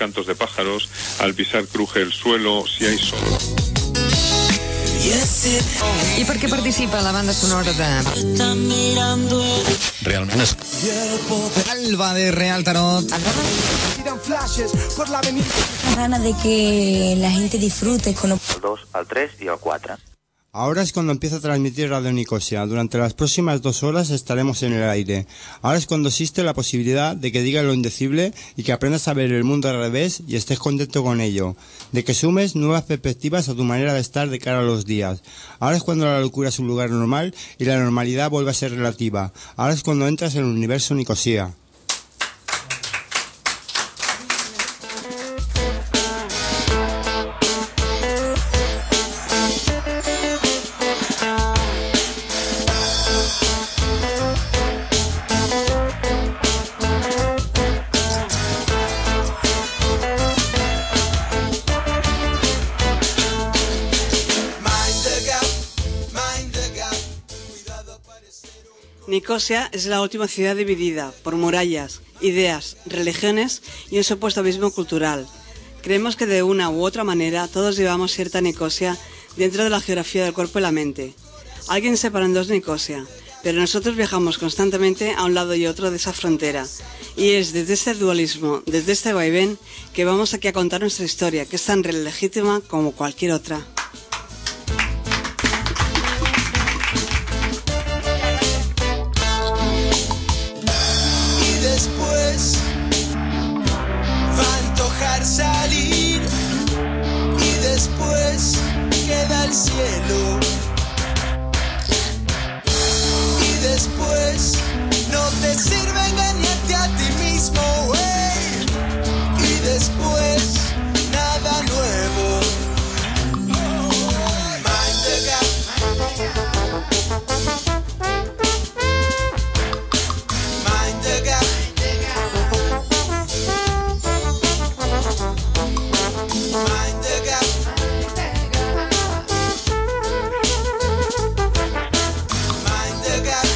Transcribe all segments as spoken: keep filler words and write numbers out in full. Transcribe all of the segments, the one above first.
cantos de pájaros, al pisar cruje el suelo, si hay sol. I per què participa la banda sonora de... Realment és... Alba de Real Tarot. Ganas de que la gente disfrute con... El dos, el tres y el cuatro. Ahora es cuando empieza a transmitir Radio Nicosia. Durante las próximas dos horas estaremos en el aire. Ahora es cuando existe la posibilidad de que digas lo indecible y que aprendas a ver el mundo al revés y estés contento con ello. De que sumes nuevas perspectivas a tu manera de estar de cara a los días. Ahora es cuando la locura es un lugar normal y la normalidad vuelve a ser relativa. Ahora es cuando entras en el universo Nicosia. Nicosia es la última ciudad dividida por murallas, ideas, religiones y un supuesto abismo cultural. Creemos que de una u otra manera todos llevamos cierta Nicosia dentro de la geografía del cuerpo y la mente. Alguien separa en dos Nicosia, pero nosotros viajamos constantemente a un lado y otro de esa frontera. Y es desde este dualismo, desde este vaivén, que vamos aquí a contar nuestra historia, que es tan legítima como cualquier otra. Salir y después queda el cielo y después no te sirve engañarte a ti mismo, wey. Y después nada nuevo. Mind the gap. Mind the gap. Mind the gap. Mind the gap.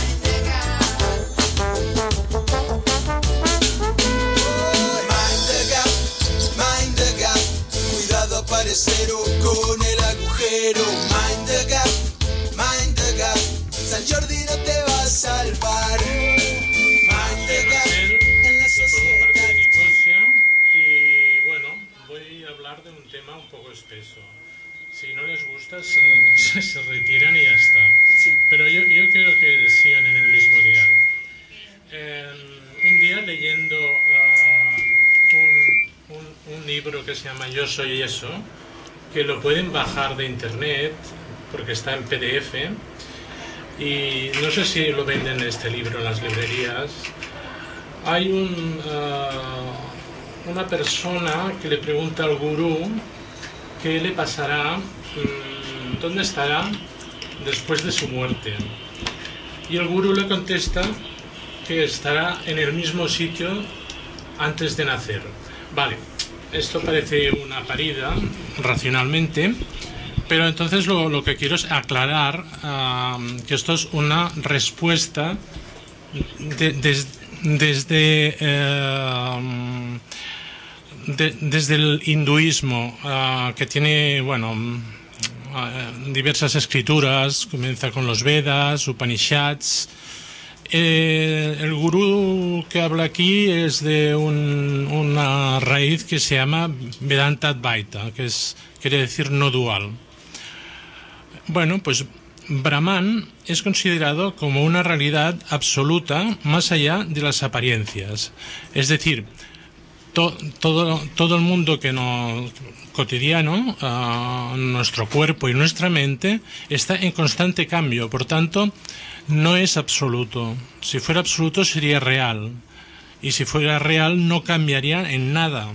Mind the gap. Mind the gap. Cuidado aparecer con el agujero. Mind the gap. Mind the gap. San Jordi no te va a salvar. Mind the gap. En la sociedad. Y bueno, voy a hablar de un tema un poco espeso. Si no les gusta, se, se retiran y ya está. Pero yo, yo quiero que sigan en el mismo dial. Eh, un día leyendo uh, un, un, un libro que se llama Yo Soy Eso, que lo pueden bajar de internet porque está en P D F, y no sé si lo venden este libro en las librerías. Hay un... Uh, una persona que le pregunta al gurú qué le pasará, mmm, dónde estará después de su muerte. Y el gurú le contesta que estará en el mismo sitio antes de nacer. Vale, esto parece una parida racionalmente, pero entonces lo, lo que quiero es aclarar uh, que esto es una respuesta de, de, desde... Uh, De, desde el hinduismo, uh, que tiene, bueno, uh, diversas escrituras, comienza con los Vedas, Upanishads. Eh, el gurú que habla aquí es de un, una raíz que se llama Vedanta Advaita, que es, quiere decir no dual. Bueno, pues Brahman es considerado como una realidad absoluta más allá de las apariencias. Es decir, To, todo, todo el mundo que no, cotidiano, uh, nuestro cuerpo y nuestra mente, está en constante cambio, por tanto, no es absoluto. Si fuera absoluto sería real, y si fuera real no cambiaría en nada.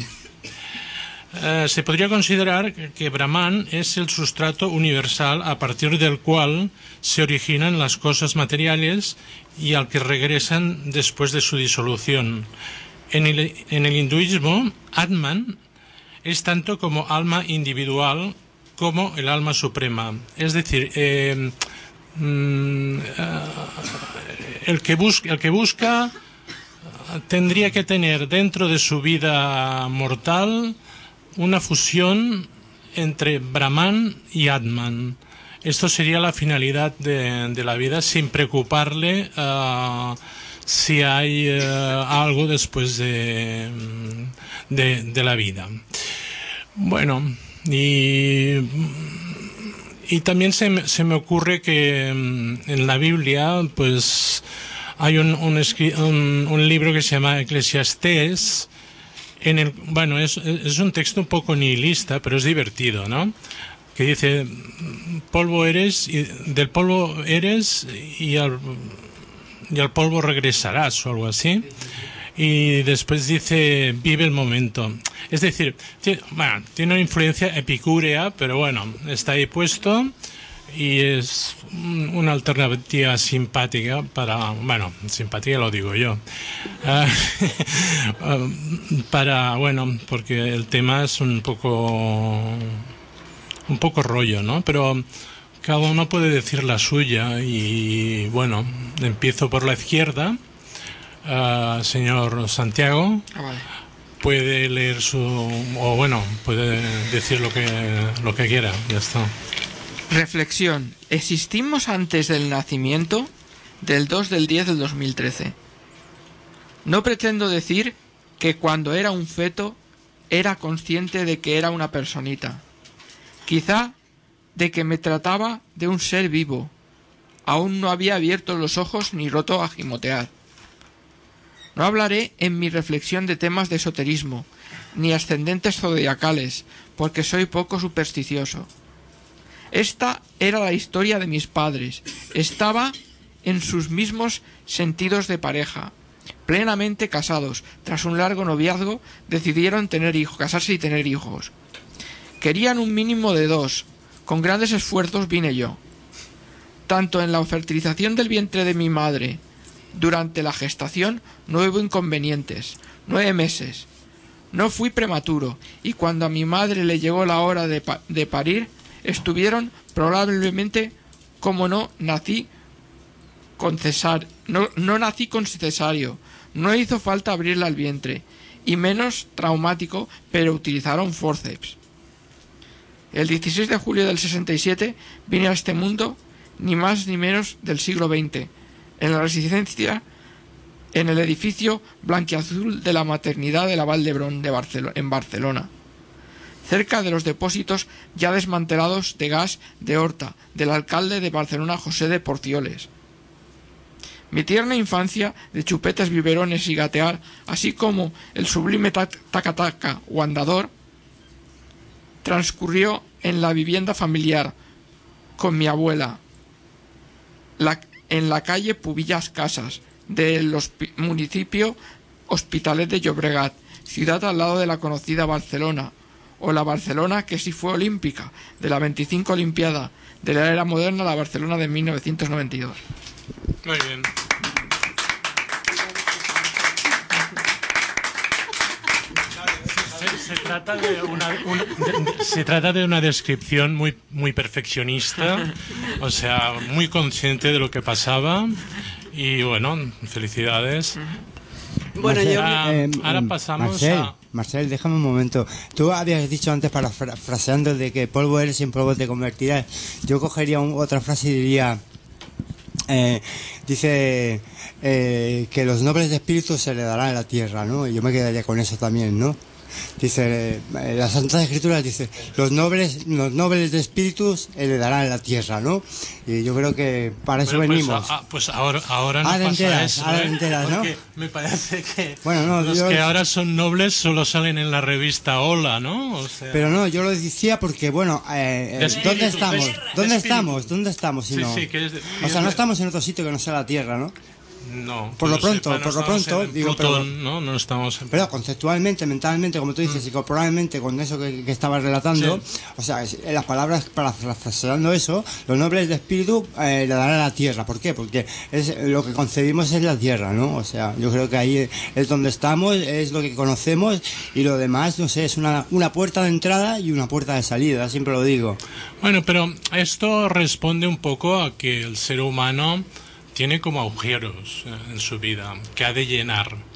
Uh, se podría considerar que Brahman es el sustrato universal a partir del cual se originan las cosas materiales y al que regresan después de su disolución. En el, en el hinduismo, Atman es tanto como alma individual como el alma suprema. Es decir, eh, mm, uh, el, que busca, el que busca tendría que tener dentro de su vida mortal una fusión entre Brahman y Atman. Esto sería la finalidad de, de la vida, sin preocuparle uh, si hay uh, algo después de, de, de la vida. Bueno, y, y también se me, se me ocurre que en la Biblia pues hay un, un, un, un libro que se llama Eclesiastés. En el, bueno, es, es un texto un poco nihilista, pero es divertido, ¿no? Que dice, polvo eres, y del polvo eres y al, y al polvo regresarás, o algo así. Y después dice, vive el momento. Es decir, tiene, bueno, tiene una influencia epicúrea, pero bueno, está ahí puesto y es una alternativa simpática para, bueno, simpática lo digo yo, uh, para, bueno, porque el tema es un poco... un poco rollo, ¿no? Pero cada uno puede decir la suya y, bueno, empiezo por la izquierda. Uh, señor Santiago, ah, vale. Puede leer su... o, bueno, puede decir lo que, lo que quiera, ya está. Reflexión. ¿Existimos antes del nacimiento? Del dos del diez del dos mil trece. No pretendo decir que cuando era un feto era consciente de que era una personita. Quizá de que me trataba de un ser vivo. Aún no había abierto los ojos ni roto a gimotear. No hablaré en mi reflexión de temas de esoterismo, ni ascendentes zodiacales, porque soy poco supersticioso. Esta era la historia de mis padres. Estaba en sus mismos sentidos de pareja. Plenamente casados, tras un largo noviazgo, decidieron tener hijos, casarse y tener hijos. Querían un mínimo de dos. Con grandes esfuerzos vine yo. Tanto en la fertilización del vientre de mi madre, durante la gestación, no hubo inconvenientes. Nueve meses. No fui prematuro, y cuando a mi madre le llegó la hora de, pa- de parir, estuvieron probablemente, como no nací con cesar, no, no nací con cesario, no hizo falta abrirle al vientre, y menos traumático, pero utilizaron forceps. El dieciséis de julio del sesenta y siete vine a este mundo, ni más ni menos del siglo veinte, en la residencia, en el edificio blanquiazul de la maternidad de la Vall d'Hebron de Barcelo- en Barcelona, cerca de los depósitos ya desmantelados de gas de Horta, del alcalde de Barcelona José de Porcioles. Mi tierna infancia de chupetas, biberones y gatear, así como el sublime taca-taca o andador, transcurrió en la vivienda familiar con mi abuela, la, en la calle Pubillas Casas del hospi- municipio Hospitalet de Llobregat, ciudad al lado de la conocida Barcelona, o la Barcelona que sí fue olímpica, de la veinticinco Olimpiada de la era moderna, la Barcelona de mil novecientos noventa y dos. Muy bien. Se, se trata de una, una de, se trata de una descripción muy muy perfeccionista, o sea, muy consciente de lo que pasaba y bueno, felicidades. Bueno, Marcel, yo... eh, ahora pasamos Marcel, a... Marcel, déjame un momento. Tú habías dicho antes, parafraseando, de que polvo eres y en polvo te convertirás. Yo cogería un, otra frase y diría... Eh, dice eh, que los nobles de espíritu se le darán en la tierra, ¿no? Y yo me quedaría con eso también, ¿no? Dice, eh, las Santas Escrituras dice, los nobles, los nobles de espíritus heredarán la tierra, ¿no? Y yo creo que para eso bueno, pues, venimos. a, a, pues ahora, ahora no ahora pasa enteras, eso, ahora ¿eh? enteras, ¿no? Porque me parece que bueno, no, los yo... que ahora son nobles solo salen en la revista Hola, ¿no? O sea... Pero no, yo lo decía porque, bueno, eh, eh, espíritu, ¿dónde estamos? de, ¿Dónde de estamos? ¿Dónde estamos? Si sí, no? sí, que es de, o sea, no estamos en otro sitio que no sea la Tierra, ¿no? No, por lo pronto, sepa, no por lo pronto, en digo, Plutón, pero, no, no estamos en... pero conceptualmente, mentalmente, como tú dices, mm. y corporalmente, con eso que, que estabas relatando, sí. O sea, en las palabras, parafraseando eso, los nobles de espíritu eh, le darán a la tierra. ¿Por qué? Porque es lo que concebimos es la tierra, ¿no? O sea, yo creo que ahí es donde estamos, es lo que conocemos, y lo demás, no sé, es una, una puerta de entrada y una puerta de salida, siempre lo digo. Bueno, pero esto responde un poco a que el ser humano tiene como agujeros en su vida que ha de llenar.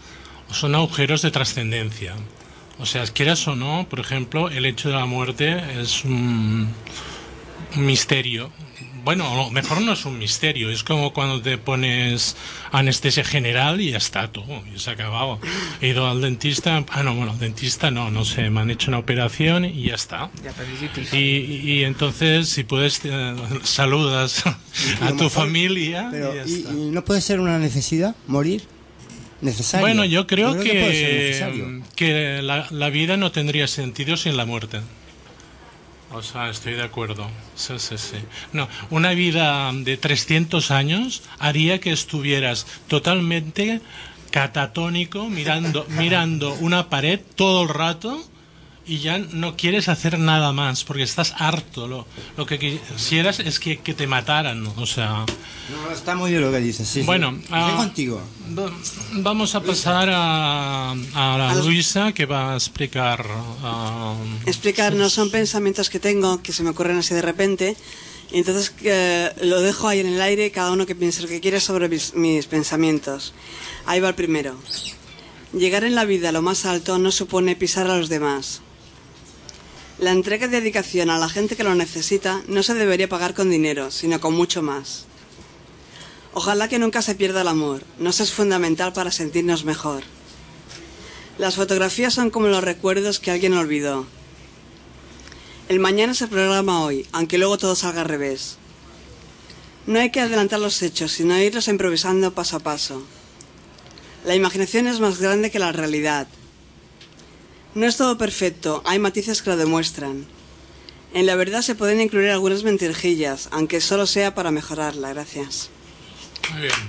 son agujeros de trascendencia. O sea, quieras o no, por ejemplo, el hecho de la muerte es un, un misterio. Bueno, mejor no es un misterio, es como cuando te pones anestesia general y ya está todo, y se ha acabado. He ido al dentista, ah no, bueno, dentista no, no sé, me han hecho una operación y ya está. Y, y entonces, si puedes, eh, saludas a tu familia pero, y ya ¿y, está. ¿Y no puede ser una necesidad morir? ¿Necesario? Bueno, yo creo, yo creo que, que, que la, la vida no tendría sentido sin la muerte. O sea, estoy de acuerdo. Sí, sí, sí. No, una vida de trescientos años haría que estuvieras totalmente catatónico, mirando, mirando una pared todo el rato y ya no quieres hacer nada más porque estás harto. Lo, lo que quisieras es que, que te mataran, o sea... No, está muy bien lo que dices, sí. Bueno, sí. uh, contigo. Vamos a pasar a, a la Luisa, que va a explicar... Uh, explicar, no son pensamientos que tengo, que se me ocurren así de repente, y entonces eh, lo dejo ahí en el aire, cada uno que piense lo que quiere sobre mis, mis pensamientos. Ahí va el primero. Llegar en la vida a lo más alto no supone pisar a los demás. La entrega y dedicación a la gente que lo necesita no se debería pagar con dinero, sino con mucho más. Ojalá que nunca se pierda el amor, nos es fundamental para sentirnos mejor. Las fotografías son como los recuerdos que alguien olvidó. El mañana se programa hoy, aunque luego todo salga al revés. No hay que adelantar los hechos, sino irlos improvisando paso a paso. La imaginación es más grande que la realidad. No es todo perfecto, hay matices que lo demuestran. En la verdad se pueden incluir algunas mentirijillas, aunque solo sea para mejorarla. Gracias. Muy bien.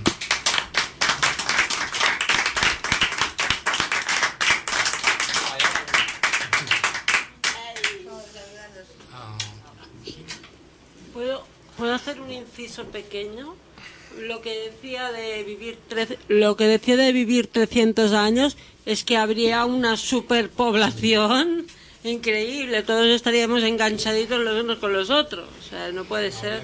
¿Puedo, ¿Puedo hacer un inciso pequeño? Lo que decía de vivir trece, lo que decía de vivir trescientos años es que habría una superpoblación increíble, todos estaríamos enganchaditos los unos con los otros, o sea, no puede ser.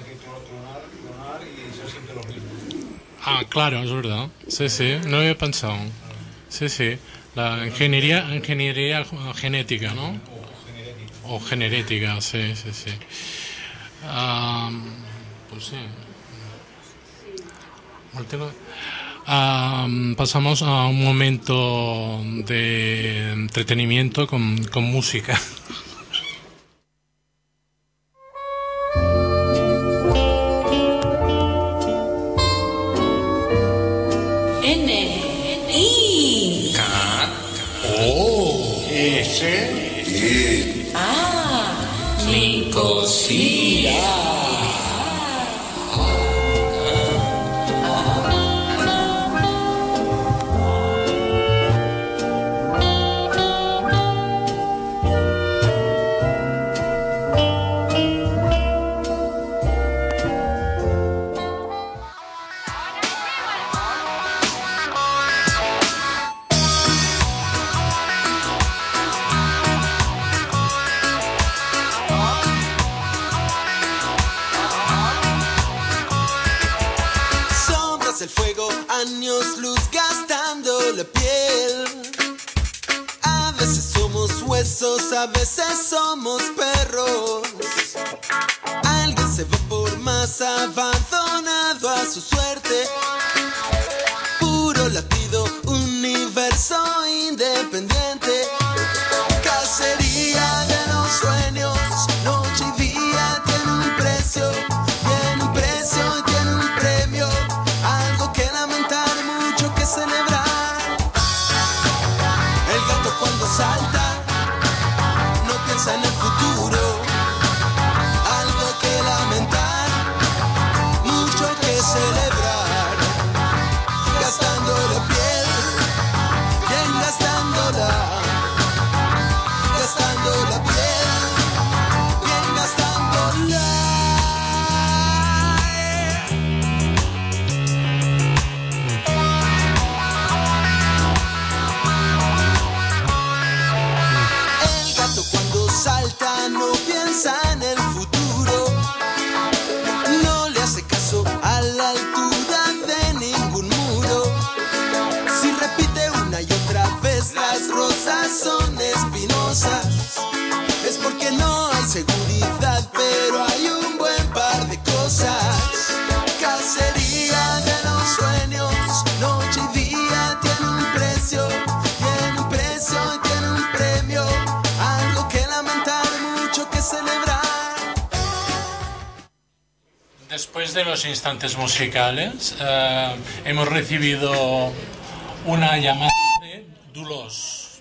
Ah, claro, es verdad. Sí, sí, no había pensado. Sí, sí. La ingeniería, ingeniería genética, ¿no? O genética, sí, sí, sí. Um, pues sí. Um, pasamos a un momento de entretenimiento con, con música. A veces somos perros. Alguien se va por más abandonado a su suerte. Puro latido, universo independiente. Cacería de los sueños, noche y día tiene un precio. Tiene un precio y tiene un premio. Algo que lamentar, mucho que celebrar. El gato cuando salta en el futuro, algo que lamentar, mucho que celebrar, gastando la piel, bien gastándola. son espinosas. Es porque no hay seguridad, pero hay un buen par de cosas. Cacería de los sueños, noche y día tiene un precio, tiene un precio y tiene un premio, algo que lamentar, mucho que celebrar. Después de los instantes musicales, eh, hemos recibido una llamada de Dulos.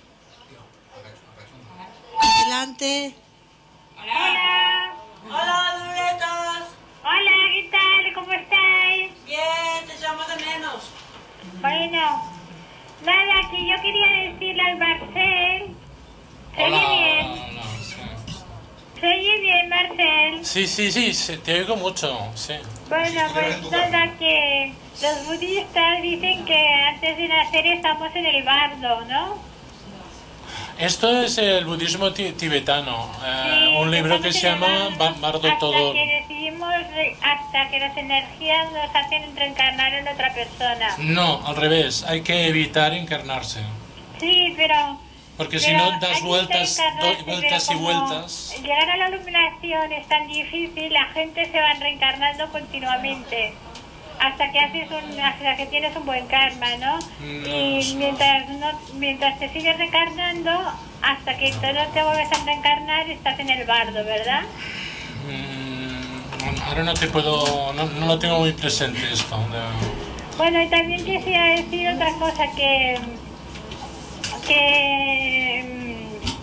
Adelante. Hola. Hola, Duletas. Hola, ¿qué tal? ¿Cómo estáis? Bien, te llamo de menos. Bueno, nada, que yo quería decirle al Marcel. ¿Se Hola, oye bien? hola, sí. ¿Se oye bien, Marcel? Sí, sí, sí, sí, te oigo mucho, sí. Bueno, pues nada, que los budistas dicen que antes de nacer estamos en el bardo, ¿no? Esto es el budismo ti- tibetano, eh, Sí, un libro que estamos se en el llama bardo Ba- Bardo hasta Todor. que decidimos, re- hasta que las energías nos hacen reencarnar en otra persona. No, al revés, hay que evitar encarnarse. Sí, pero... Porque si pero no hay das que vueltas, reencarnarse, do- vueltas y pero como vueltas. llegar a la iluminación es tan difícil, la gente se va reencarnando continuamente. Hasta que haces un, hasta que tienes un buen karma, ¿no? No, y mientras no, mientras te sigues reencarnando, hasta que tú no te vuelves a reencarnar, estás en el bardo, ¿verdad? Mm, ahora no te puedo, no, no lo tengo muy presente esto. de- Bueno, y también quisiera decir otra cosa, que que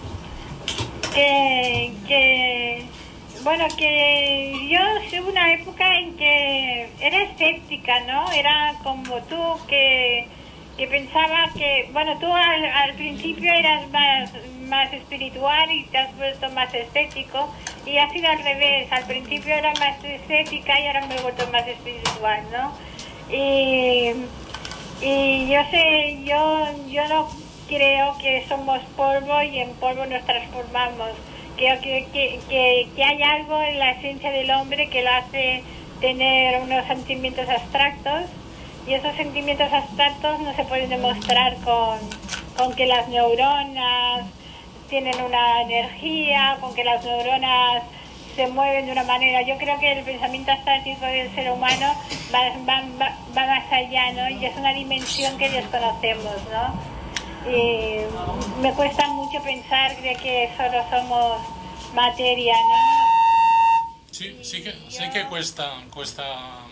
que, que bueno, que yo tuve una época en que era escéptica, ¿no? Era como tú, que, que pensaba que, bueno, tú al, al principio eras más, más espiritual y te has vuelto más escéptico, y ha sido al revés, al principio era más escéptica y ahora me he vuelto más espiritual, ¿no? Y, y yo sé, yo, yo no creo que somos polvo y en polvo nos transformamos. Creo que, que, que, que hay algo en la esencia del hombre que lo hace tener unos sentimientos abstractos, y esos sentimientos abstractos no se pueden demostrar con, con que las neuronas tienen una energía, con que las neuronas se mueven de una manera. Yo creo que el pensamiento abstractivo del ser humano va, va, va, va más allá, ¿no? Y es una dimensión que desconocemos, ¿no? Y me cuesta mucho pensar de que solo somos materia, ¿no? Sí, sí que, sí que cuesta, cuesta,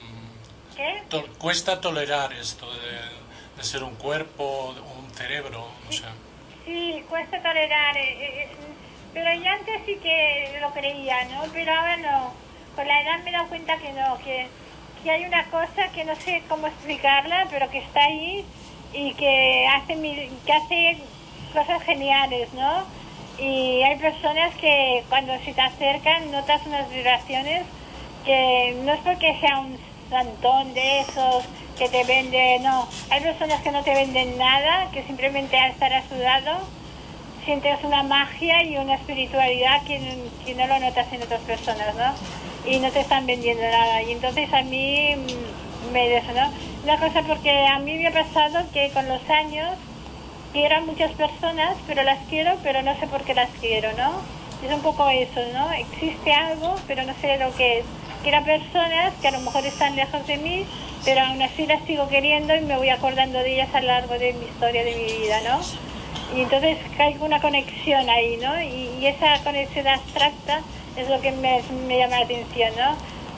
¿Qué? to- cuesta tolerar esto de, de ser un cuerpo, un cerebro, o sea. Sí, cuesta tolerar, eh, eh, pero yo antes sí que lo creía, ¿no? Pero ahora no. Con la edad me he dado cuenta que no, que, que hay una cosa que no sé cómo explicarla, pero que está ahí y que hace, mi- que hace cosas geniales, ¿no? Y hay personas que cuando se te acercan notas unas vibraciones que no es porque sea un santón de esos que te vende, no. Hay personas que no te venden nada, que simplemente al estar a su lado sientes una magia y una espiritualidad que, que no lo notas en otras personas, ¿no? Y no te están vendiendo nada. Y entonces a mí mm, me desonó. Una cosa, porque a mí me ha pasado que con los años quiero a muchas personas, pero las quiero, pero no sé por qué las quiero, ¿no? Es un poco eso, ¿no? Existe algo, pero no sé lo que es. Quiero a personas que a lo mejor están lejos de mí, pero aún así las sigo queriendo y me voy acordando de ellas a lo largo de mi historia, de mi vida, ¿no? Y entonces hay una conexión ahí, ¿no? Y, y esa conexión abstracta es lo que me, me llama la atención, ¿no?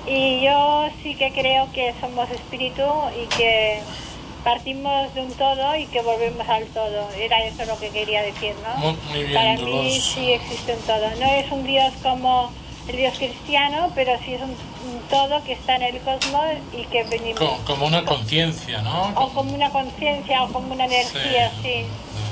Y yo sí que creo que somos espíritu y que partimos de un todo y que volvemos al todo. Era eso lo que quería decir, ¿no? Muy, muy bien, Para Dolores. mí sí existe un todo. No es un Dios como el Dios cristiano, pero sí es un, un todo que está en el cosmos y que venimos. Co- como una conciencia, ¿no? O como una conciencia o como una energía, sí.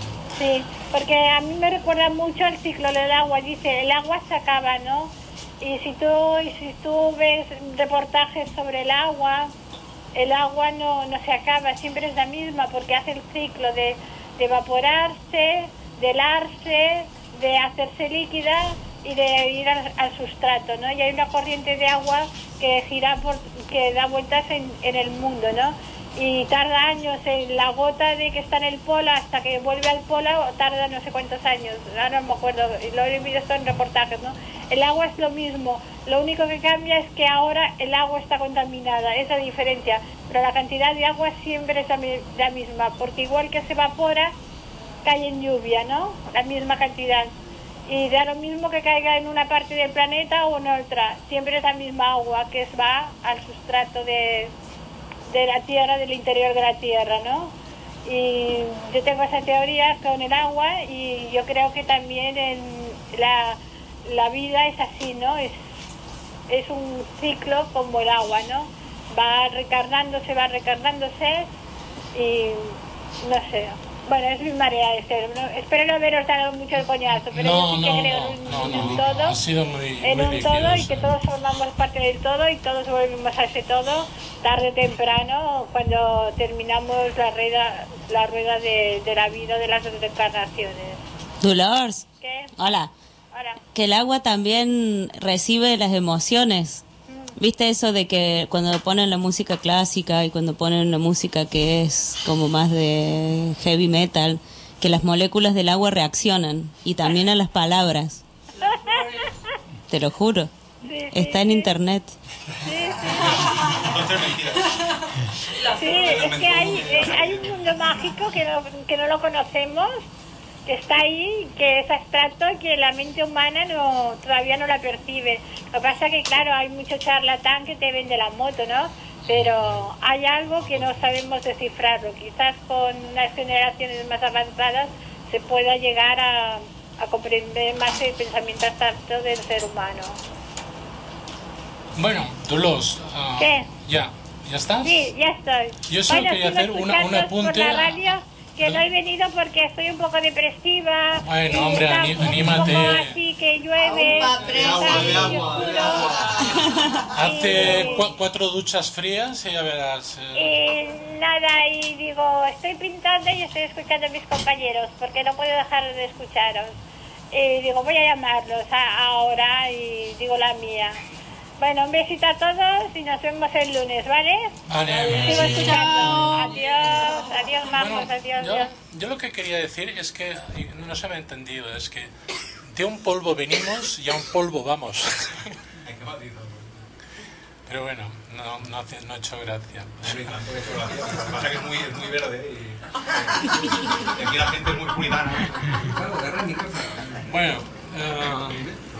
Sí, porque a mí me recuerda mucho el ciclo del agua. Dice, el agua se acaba, ¿no? Y si tú, y si tú ves reportajes sobre el agua, el agua no, no se acaba, siempre es la misma, porque hace el ciclo de, de evaporarse, de helarse, de hacerse líquida y de ir al, al sustrato, ¿no? Y hay una corriente de agua que gira por, que da vueltas en, en el mundo, ¿no? y tarda años en la gota de que está en el polo hasta que vuelve al polo, tarda no sé cuántos años, ahora no me acuerdo, lo he visto esto en reportajes, ¿no? El agua es lo mismo, lo único que cambia es que ahora el agua está contaminada, esa diferencia, pero la cantidad de agua siempre es la, la misma, porque igual que se evapora, cae en lluvia, ¿no? La misma cantidad. Y da lo mismo que caiga en una parte del planeta o en otra, siempre es la misma agua que va al sustrato de, de la tierra, del interior de la tierra, ¿no? Y yo tengo esa teoría con el agua y yo creo que también en la, la vida es así, ¿no? Es, es un ciclo como el agua, ¿no? Va recargándose, va recargándose y no sé. Bueno, es mi manera de ser, ¿no? Espero no haberos dado mucho el coñazo, pero no, yo sí que no, creo no, en, no, en no, un no, todo, ha sido muy, en muy un todo y liquidoso. que todos formamos parte del todo y todos volvemos a ese todo tarde o temprano cuando terminamos la rueda, la rueda de, de la vida de las reencarnaciones. Dolores. ¿Qué? Hola. Hola. Que el agua también recibe las emociones. ¿Viste eso de que cuando ponen la música clásica y cuando ponen la música que es como más de heavy metal, que las moléculas del agua reaccionan y también a las palabras? Te lo juro. Sí, sí, Está en sí. internet. Sí, sí. Sí, es que hay, eh, hay un mundo mágico que no, que no lo conocemos, que está ahí, que es abstracto y que la mente humana no todavía no la percibe. Lo que pasa es que, claro, hay mucho charlatán que te vende la moto, ¿no? Pero hay algo que no sabemos descifrarlo. Quizás con unas generaciones más avanzadas se pueda llegar a, a comprender más el pensamiento abstracto del ser humano. Bueno, Dolors, uh, ¿Qué? ya, ¿ya estás? Sí, ya estoy. Yo solo Bueno, quería sigo hacer una, un escuchando apunte. por la radio, que no he venido porque estoy un poco depresiva. Bueno, y hombre, está aní- un anímate. poco así que llueve. Agua, de agua, de agua, de Hace cu- cuatro duchas frías y ya verás. eh. Y nada, y digo, estoy pintando y estoy escuchando a mis compañeros porque no puedo dejar de escucharos. Y digo, voy a llamarlos a- ahora y digo la mía. Bueno, un besito a todos y nos vemos el lunes, ¿vale? Vale, Sigo sí. escuchando. Adiós, adiós, majos, adiós, Yo, adiós. yo lo que quería decir es que, y no se me ha entendido, es que de un polvo venimos y a un polvo vamos. Pero bueno, no, no, hace- no ha hecho gracia. Lo que pasa es que es muy, es muy verde y, y aquí la gente es muy puritana. Bueno, eh,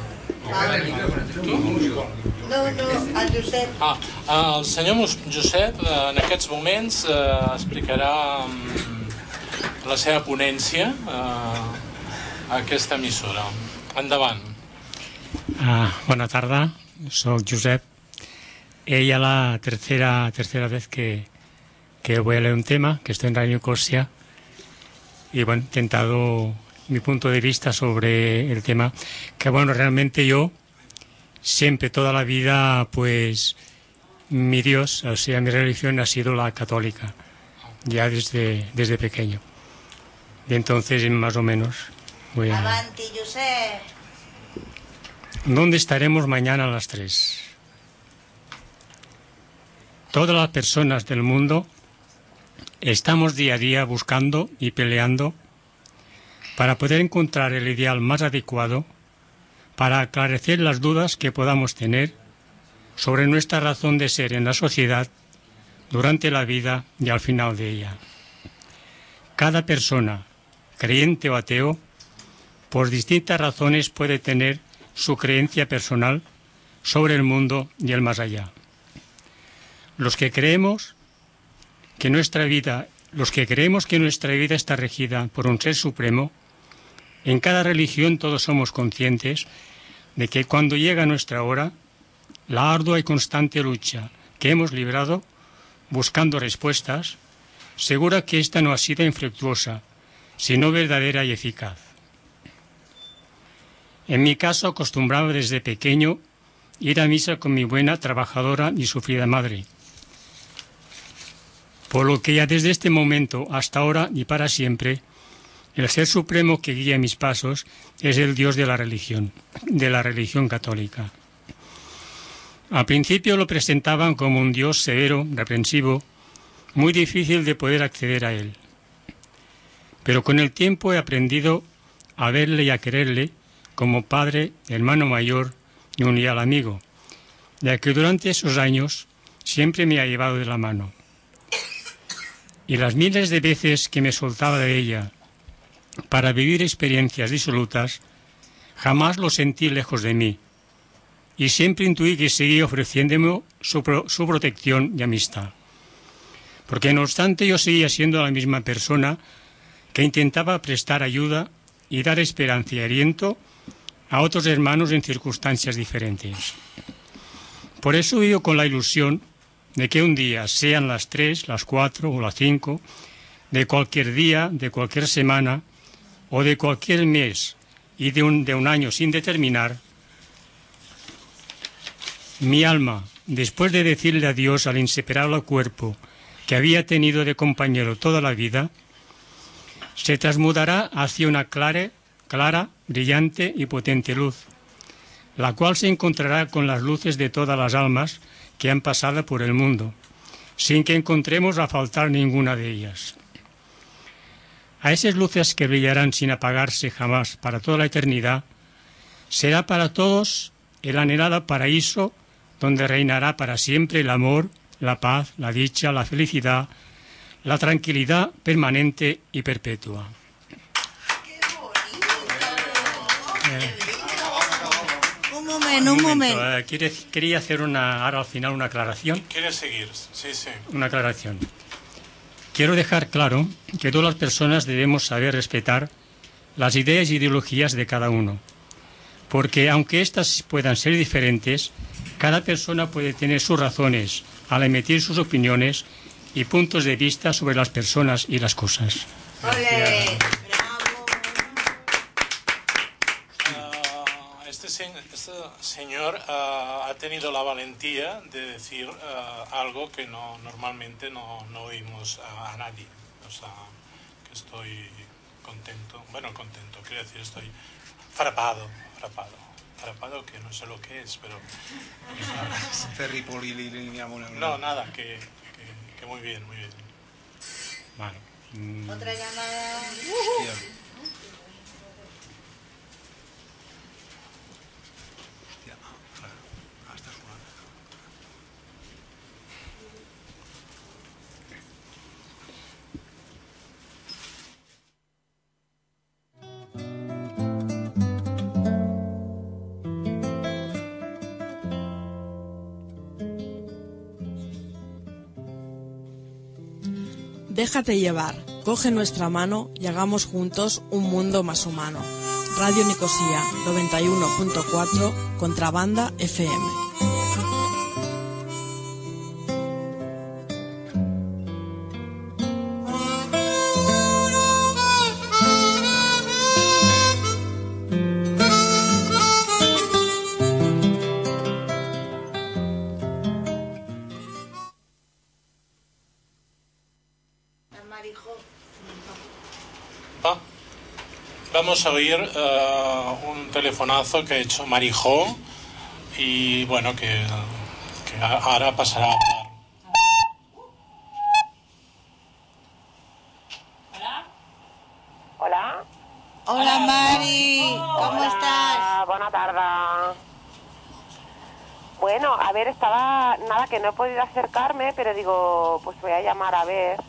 No, no, al Josep. ah, ah, el senyor Mus- Josep eh, en aquests moments eh, explicarà mm, la seva ponència eh, a aquesta emissora. Endavant. Ah, bona tarda, soy Josep. Ella la tercera tercera vez que, que voy a leer un tema, que estoy en Radio Nicosia, y bueno, he intentado mi punto de vista sobre el tema, que bueno, realmente yo siempre, toda la vida, pues mi Dios, o sea, mi religión ha sido la católica, ya desde, desde pequeño. Y entonces, más o menos, voy a... Avanti, Josep. ¿Dónde estaremos mañana a las tres? Todas las personas del mundo estamos día a día buscando y peleando para poder encontrar el ideal más adecuado para aclarecer las dudas que podamos tener sobre nuestra razón de ser en la sociedad durante la vida y al final de ella. Cada persona, creyente o ateo, por distintas razones puede tener su creencia personal sobre el mundo y el más allá. Los que creemos que nuestra vida, los que creemos que nuestra vida está regida por un ser supremo, en cada religión todos somos conscientes de que cuando llega nuestra hora, la ardua y constante lucha que hemos librado buscando respuestas, segura que esta no ha sido infructuosa, sino verdadera y eficaz. En mi caso, acostumbraba desde pequeño ir a misa con mi buena, trabajadora y sufrida madre, por lo que ya desde este momento hasta ahora y para siempre, el ser supremo que guía mis pasos es el Dios de la religión, de la religión católica. Al principio lo presentaban como un Dios severo, reprensivo, muy difícil de poder acceder a él. Pero con el tiempo he aprendido a verle y a quererle como padre, hermano mayor y un leal amigo, ya que durante esos años siempre me ha llevado de la mano. Y las miles de veces que me soltaba de ella para vivir experiencias disolutas, jamás lo sentí lejos de mí, y siempre intuí que seguía ofreciéndome su, pro, su protección y amistad. Porque no obstante yo seguía siendo la misma persona que intentaba prestar ayuda y dar esperanza y aliento a otros hermanos en circunstancias diferentes. Por eso vivo con la ilusión de que un día, sean las tres, las cuatro o las cinco, de cualquier día, de cualquier semana o de cualquier mes y de un, de un año sin determinar, mi alma, después de decirle adiós al inseparable cuerpo que había tenido de compañero toda la vida, se transmudará hacia una clara, clara, brillante y potente luz, la cual se encontrará con las luces de todas las almas que han pasado por el mundo, sin que encontremos a faltar ninguna de ellas. A esas luces que brillarán sin apagarse jamás para toda la eternidad, será para todos el anhelado paraíso donde reinará para siempre el amor, la paz, la dicha, la felicidad, la tranquilidad permanente y perpetua. Un momento, un momento. Eh, quiere, quería hacer una, ahora al final una aclaración. ¿Quieres seguir? Sí, sí. Una aclaración. Quiero dejar claro que todas las personas debemos saber respetar las ideas e ideologías de cada uno, porque aunque éstas puedan ser diferentes, cada persona puede tener sus razones al emitir sus opiniones y puntos de vista sobre las personas y las cosas. ¡Ole! Uh, este, se, este señor uh, ha tenido la valentía de decir uh, algo que no normalmente no, no oímos a, a nadie. O sea, que estoy contento. Bueno, contento, quiero decir, estoy frapado, frapado. Frapado, que no sé lo que es, pero... No, nada, que, que, que muy bien, muy bien. Vale. Mm. Otra llamada. Déjate llevar, coge nuestra mano y hagamos juntos un mundo más humano. Radio Nicosia noventa y uno punto cuatro, Contrabanda F M. Vamos a oír uh, un telefonazo que ha hecho Marijó y bueno, que, que ahora pasará a hablar. Hola. Hola. Hola, Mari. ¿Cómo Hola, estás? Buena tarde. Bueno, a ver, estaba... Nada, que no he podido acercarme, pero digo, pues voy a llamar a ver.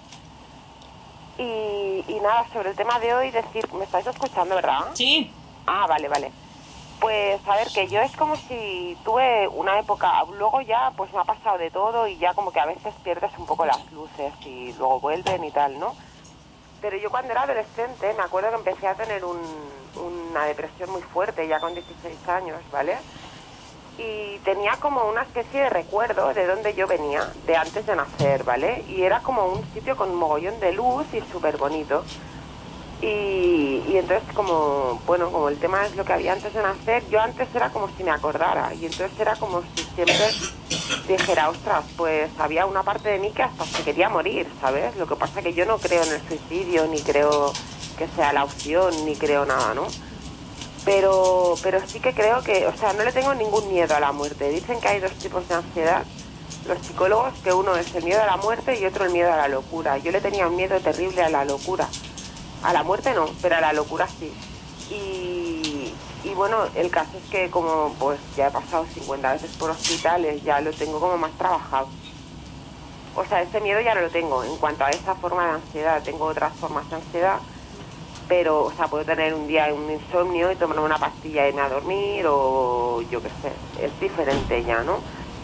Y, y nada, sobre el tema de hoy, decir... ¿Me estáis escuchando, verdad? Sí. Ah, vale, vale. Pues, a ver, que yo es como si tuve una época... Luego ya, pues me ha pasado de todo y ya como que a veces pierdes un poco las luces y luego vuelven y tal, ¿no? Pero yo cuando era adolescente me acuerdo que empecé a tener un, una depresión muy fuerte, ya con dieciséis años, ¿vale? Y tenía como una especie de recuerdo de donde yo venía, de antes de nacer, ¿vale? Y era como un sitio con un mogollón de luz y súper bonito. Y, y entonces como, bueno, como el tema es lo que había antes de nacer, yo antes era como si me acordara. Y entonces era como si siempre dijera, ostras, pues había una parte de mí que hasta se quería morir, ¿sabes? Lo que pasa que yo no creo en el suicidio, ni creo que sea la opción, ni creo nada, ¿no? Pero, pero sí que creo que, o sea, no le tengo ningún miedo a la muerte. Dicen que hay dos tipos de ansiedad los psicólogos que uno es el miedo a la muerte y otro el miedo a la locura. Yo le tenía un miedo terrible a la locura. A la muerte no, pero a la locura sí. Y, y bueno, el caso es que como pues ya he pasado cincuenta veces por hospitales, ya lo tengo como más trabajado. O sea, ese miedo ya no lo tengo. En cuanto a esa forma de ansiedad, tengo otras formas de ansiedad, pero, o sea, puedo tener un día un insomnio y tomarme una pastilla y irme a dormir, o yo qué sé, es diferente ya, ¿no?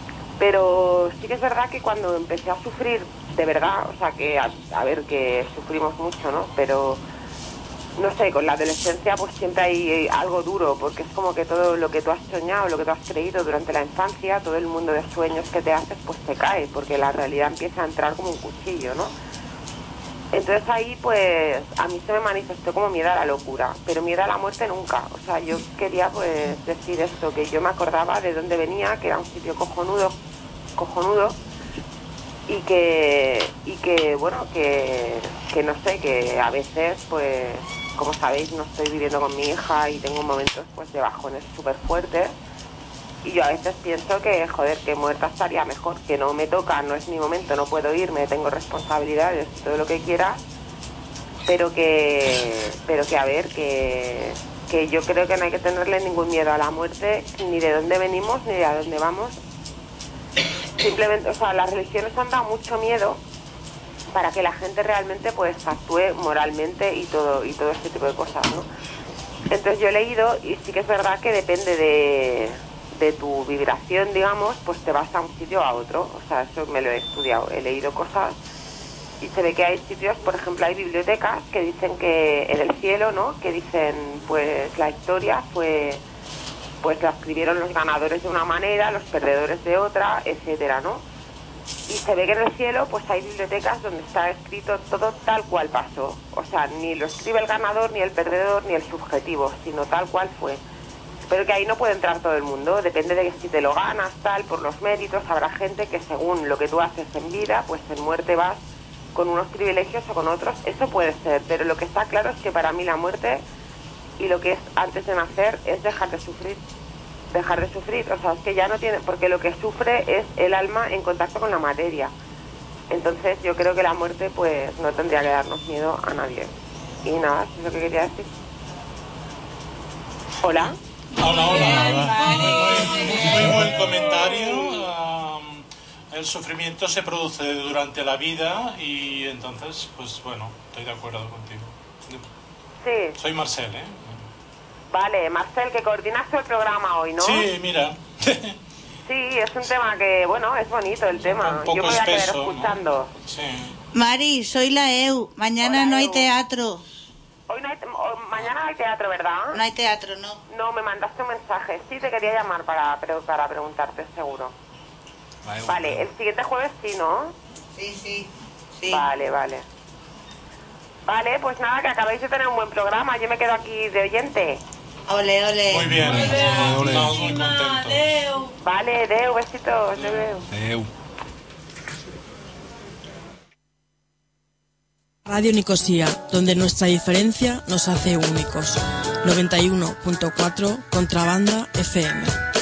Pero sí que es verdad que cuando empecé a sufrir, de verdad, o sea, que a, a ver, que sufrimos mucho, ¿no? Pero, no sé, con la adolescencia pues siempre hay algo duro, porque es como que todo lo que tú has soñado, lo que tú has creído durante la infancia, todo el mundo de sueños que te haces, pues te cae, porque la realidad empieza a entrar como un cuchillo, ¿no? Entonces ahí pues a mí se me manifestó como miedo a la locura, pero miedo a la muerte nunca. O sea, yo quería pues decir esto, que yo me acordaba de dónde venía, que era un sitio cojonudo, cojonudo, y que, y que bueno, que, que no sé, que a veces pues, como sabéis, no estoy viviendo con mi hija y tengo momentos pues de bajones súper fuertes. Y yo a veces pienso que, joder, que muerta estaría mejor, que no me toca, no es mi momento, no puedo irme, tengo responsabilidades, todo lo que quiera, pero que, pero que a ver, que, que yo creo que no hay que tenerle ningún miedo a la muerte, ni de dónde venimos, ni de a dónde vamos. Simplemente, o sea, las religiones han dado mucho miedo para que la gente realmente pues actúe moralmente y todo, y todo este tipo de cosas, ¿no? Entonces yo he leído, y sí que es verdad que depende de... de tu vibración, digamos, pues te vas a un sitio a otro. O sea, eso me lo he estudiado, he leído cosas y se ve que hay sitios, por ejemplo, hay bibliotecas que dicen que en el cielo, ¿no? Que dicen, pues la historia fue, pues la escribieron los ganadores de una manera, los perdedores de otra, etcétera, ¿no? Y se ve que en el cielo, pues hay bibliotecas donde está escrito todo tal cual pasó. O sea, ni lo escribe el ganador, ni el perdedor, ni el subjetivo, sino tal cual fue. Pero que ahí no puede entrar todo el mundo, depende de que si te lo ganas, tal, por los méritos, habrá gente que según lo que tú haces en vida, pues en muerte vas con unos privilegios o con otros, eso puede ser, pero lo que está claro es que para mí la muerte y lo que es antes de nacer es dejar de sufrir, dejar de sufrir, o sea, es que ya no tiene, porque lo que sufre es el alma en contacto con la materia, entonces yo creo que la muerte pues no tendría que darnos miedo a nadie, y nada, eso es lo que quería decir. Hola. Hola, hola. Muy, muy, muy buen comentario. Um, el sufrimiento se produce durante la vida y entonces, pues bueno, estoy de acuerdo contigo. Sí. Soy Marcel, ¿eh? Vale, Marcel, que coordinas el programa hoy, ¿no? Sí, mira. Sí, es un tema que, bueno, es bonito el tema. Un poco Yo me voy a espeso, quedar escuchando. ¿no? Sí. Mari, soy la E U. Mañana Hola, no hay E U. teatro. Hoy no hay, mañana no hay teatro, ¿verdad? No hay teatro, no. No, me mandaste un mensaje. Sí, te quería llamar para, para preguntarte, seguro. Vale, vale, el siguiente jueves sí, ¿no? Sí, sí, sí. Vale, vale. Vale, pues nada, que acabáis de tener un buen programa. Yo me quedo aquí de oyente. Ole, ole. Muy bien. Ole, ole. Estamos muy contentos. Deu. Vale, Deu, besitos. Deu. Deu. Radio Nicosia, donde nuestra diferencia nos hace únicos. noventa y uno punto cuatro Contrabanda F M.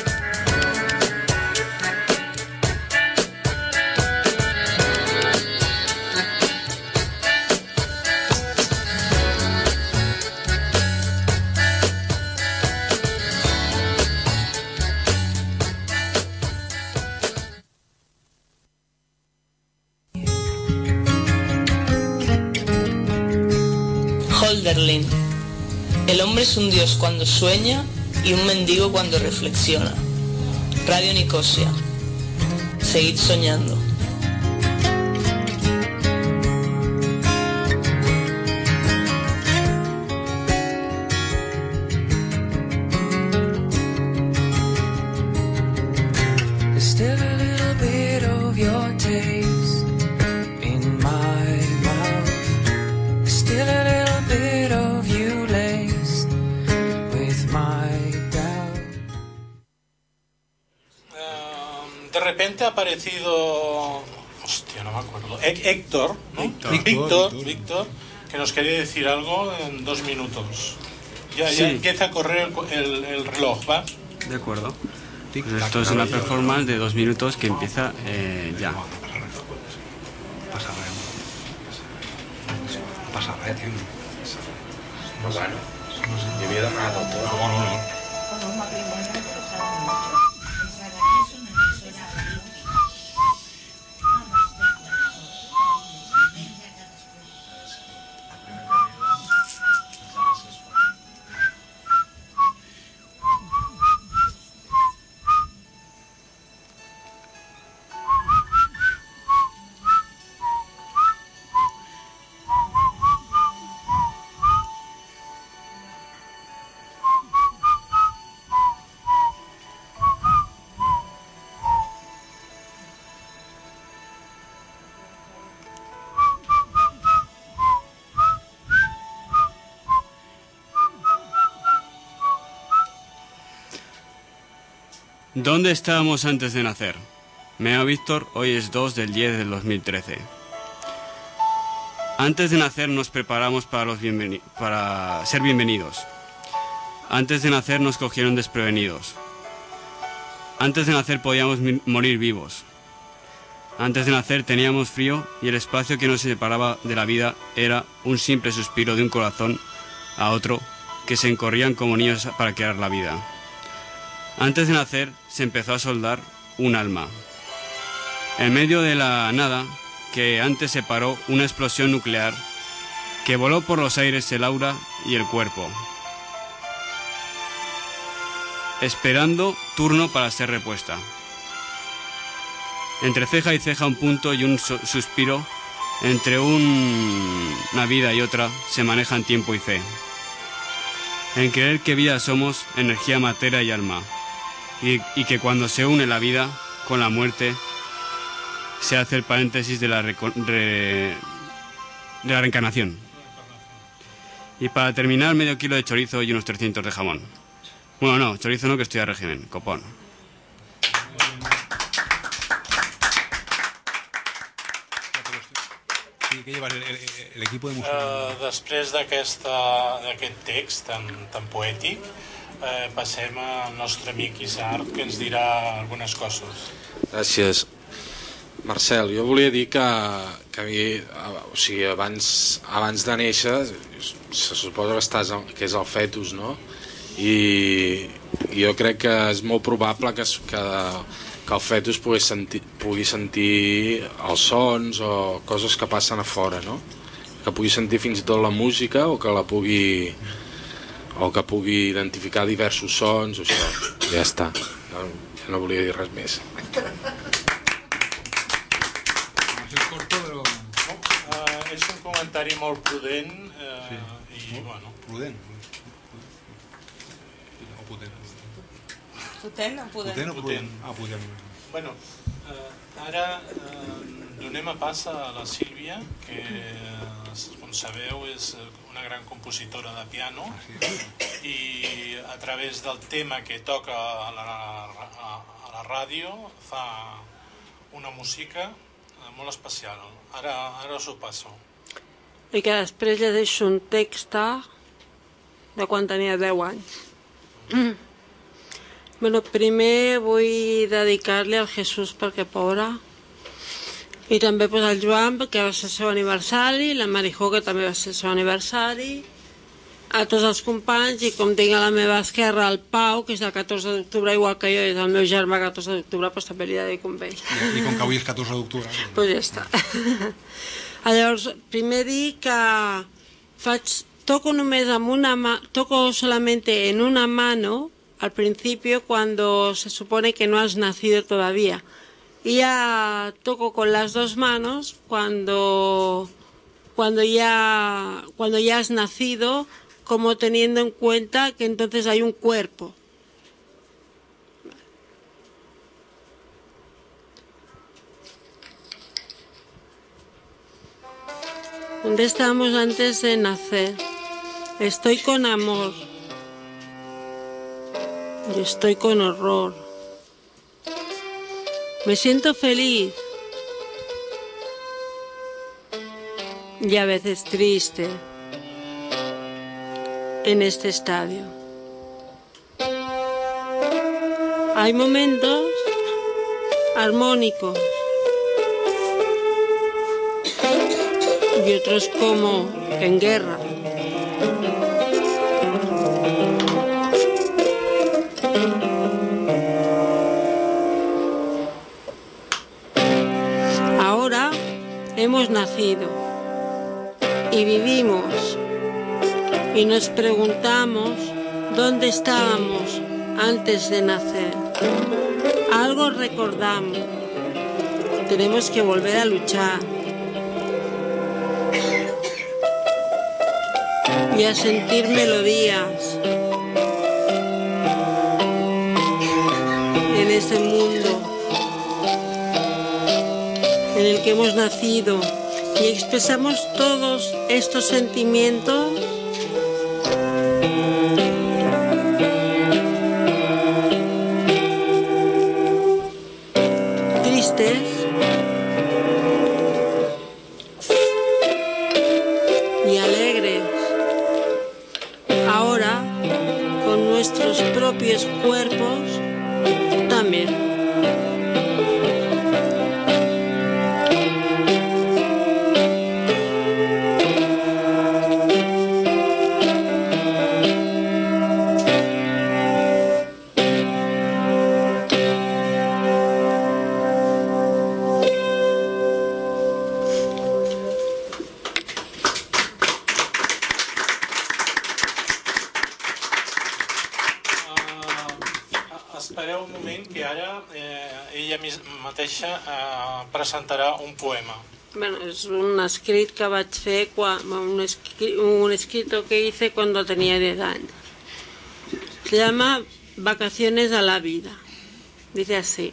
Holderlin. El hombre es un dios cuando sueña y un mendigo cuando reflexiona. Radio Nicosia. Seguid soñando. Still a little bit of your taste in my mouth. Still a little bit of you laced with my doubt. Um, de repente ha aparecido... Hostia, no me acuerdo. Hé- Héctor, ¿no? Víctor. Víctor, Víctor. Víctor, que nos quería decir algo en dos minutos. Ya, Sí. ya empieza a correr el, el- el reloj, ¿va? De acuerdo. Pues esto es una performance de dos minutos que empieza eh, ya. Passa res. No passa res, tio. No, bueno. Hi havia demanat el tot. No, no, no. ¿Dónde estábamos antes de nacer? Me llamo Víctor, hoy es dos del diez del dos mil trece. Antes de nacer nos preparamos para, los bienveni- para ser bienvenidos. Antes de nacer nos cogieron desprevenidos. Antes de nacer podíamos mi- morir vivos. Antes de nacer teníamos frío y el espacio que nos separaba de la vida era un simple suspiro de un corazón a otro que se encorrían como niños para crear la vida. Antes de nacer se empezó a soldar un alma. En medio de la nada, que antes separó una explosión nuclear que voló por los aires el aura y el cuerpo, esperando turno para ser repuesta. Entre ceja y ceja un punto y un su- suspiro, entre un- una vida y otra se manejan tiempo y fe. En creer que vida somos energía, materia y alma. Y, y que cuando se une la vida con la muerte se hace el paréntesis de la, reco- re- de la reencarnación. Y para terminar, medio kilo de chorizo y unos trescientos de jamón. Bueno, no, chorizo no, que estoy a régimen, copón. Què lleva l'equip de música? Uh, després d'aquest text tan, tan poètic, uh, passem al nostre amic Isart, que ens dirà algunes coses. Gràcies. Marcel, jo volia dir que, que a mi, o sigui, abans, abans de néixer, se suposa que, estàs, que és el fetus, no? I, i jo crec que és molt probable que, que, que el fetus pugui sentir, pugui sentir els sons o coses que passen a fora, no? Que pugui sentir fins i tot la música o que la pugui o que pugui identificar diversos sons o això. Ja està. No, ja no volia dir res més. Uh, és un comentari molt prudent uh, sí. i, bueno... Prudent? O potent? Potent o potent? Potent o potent? Ah, potent. Bueno, uh, ara uh, donem a pas a la Sílvia, que, uh, com sabeu, és una gran compositora de piano, i a través del tema que toca a la, a, a la ràdio fa una música molt especial. Ara, ara us ho passo. I que després llegeixo un text de quan tenia deu anys. Mm. Bueno, primer vull dedicar-li al Jesús perquè pobre, i també pues, al Joan, que va ser el seu aniversari, la Marijó, que també va ser el seu aniversari, a tots els companys, i com tinc a la meva esquerra el Pau, que és el catorze d'octubre, igual que jo, és el meu germà catorze d'octubre, doncs també li dedico amb ell. I, I com que avui és catorze d'octubre... Doncs pues ja està. Llavors, primer dir que faig, toco només amb una mano, toco solamente en una mano, al principio, cuando se supone que no has nacido todavía. Y ya toco con las dos manos cuando, cuando, ya, cuando ya has nacido, como teniendo en cuenta que entonces hay un cuerpo. ¿Dónde estábamos antes de nacer? Estoy con amor. Yo estoy con horror. Me siento feliz. Y a veces triste. En este estadio. Hay momentos armónicos y otros como en guerra. Ahora hemos nacido y vivimos y nos preguntamos dónde estábamos antes de nacer. Algo recordamos. Tenemos que volver a luchar y a sentir melodías en ese mundo en el que hemos nacido y expresamos todos estos sentimientos tristes y alegres, ahora con nuestros propios cuerpos también. Espereu un moment que ara eh, ella mateixa eh, presentarà un poema. Bueno, es un escrit que vaig fer quan, un, escrit, un escrito que hice cuando tenía diez años. Se llama Vacaciones a la vida. Dice así: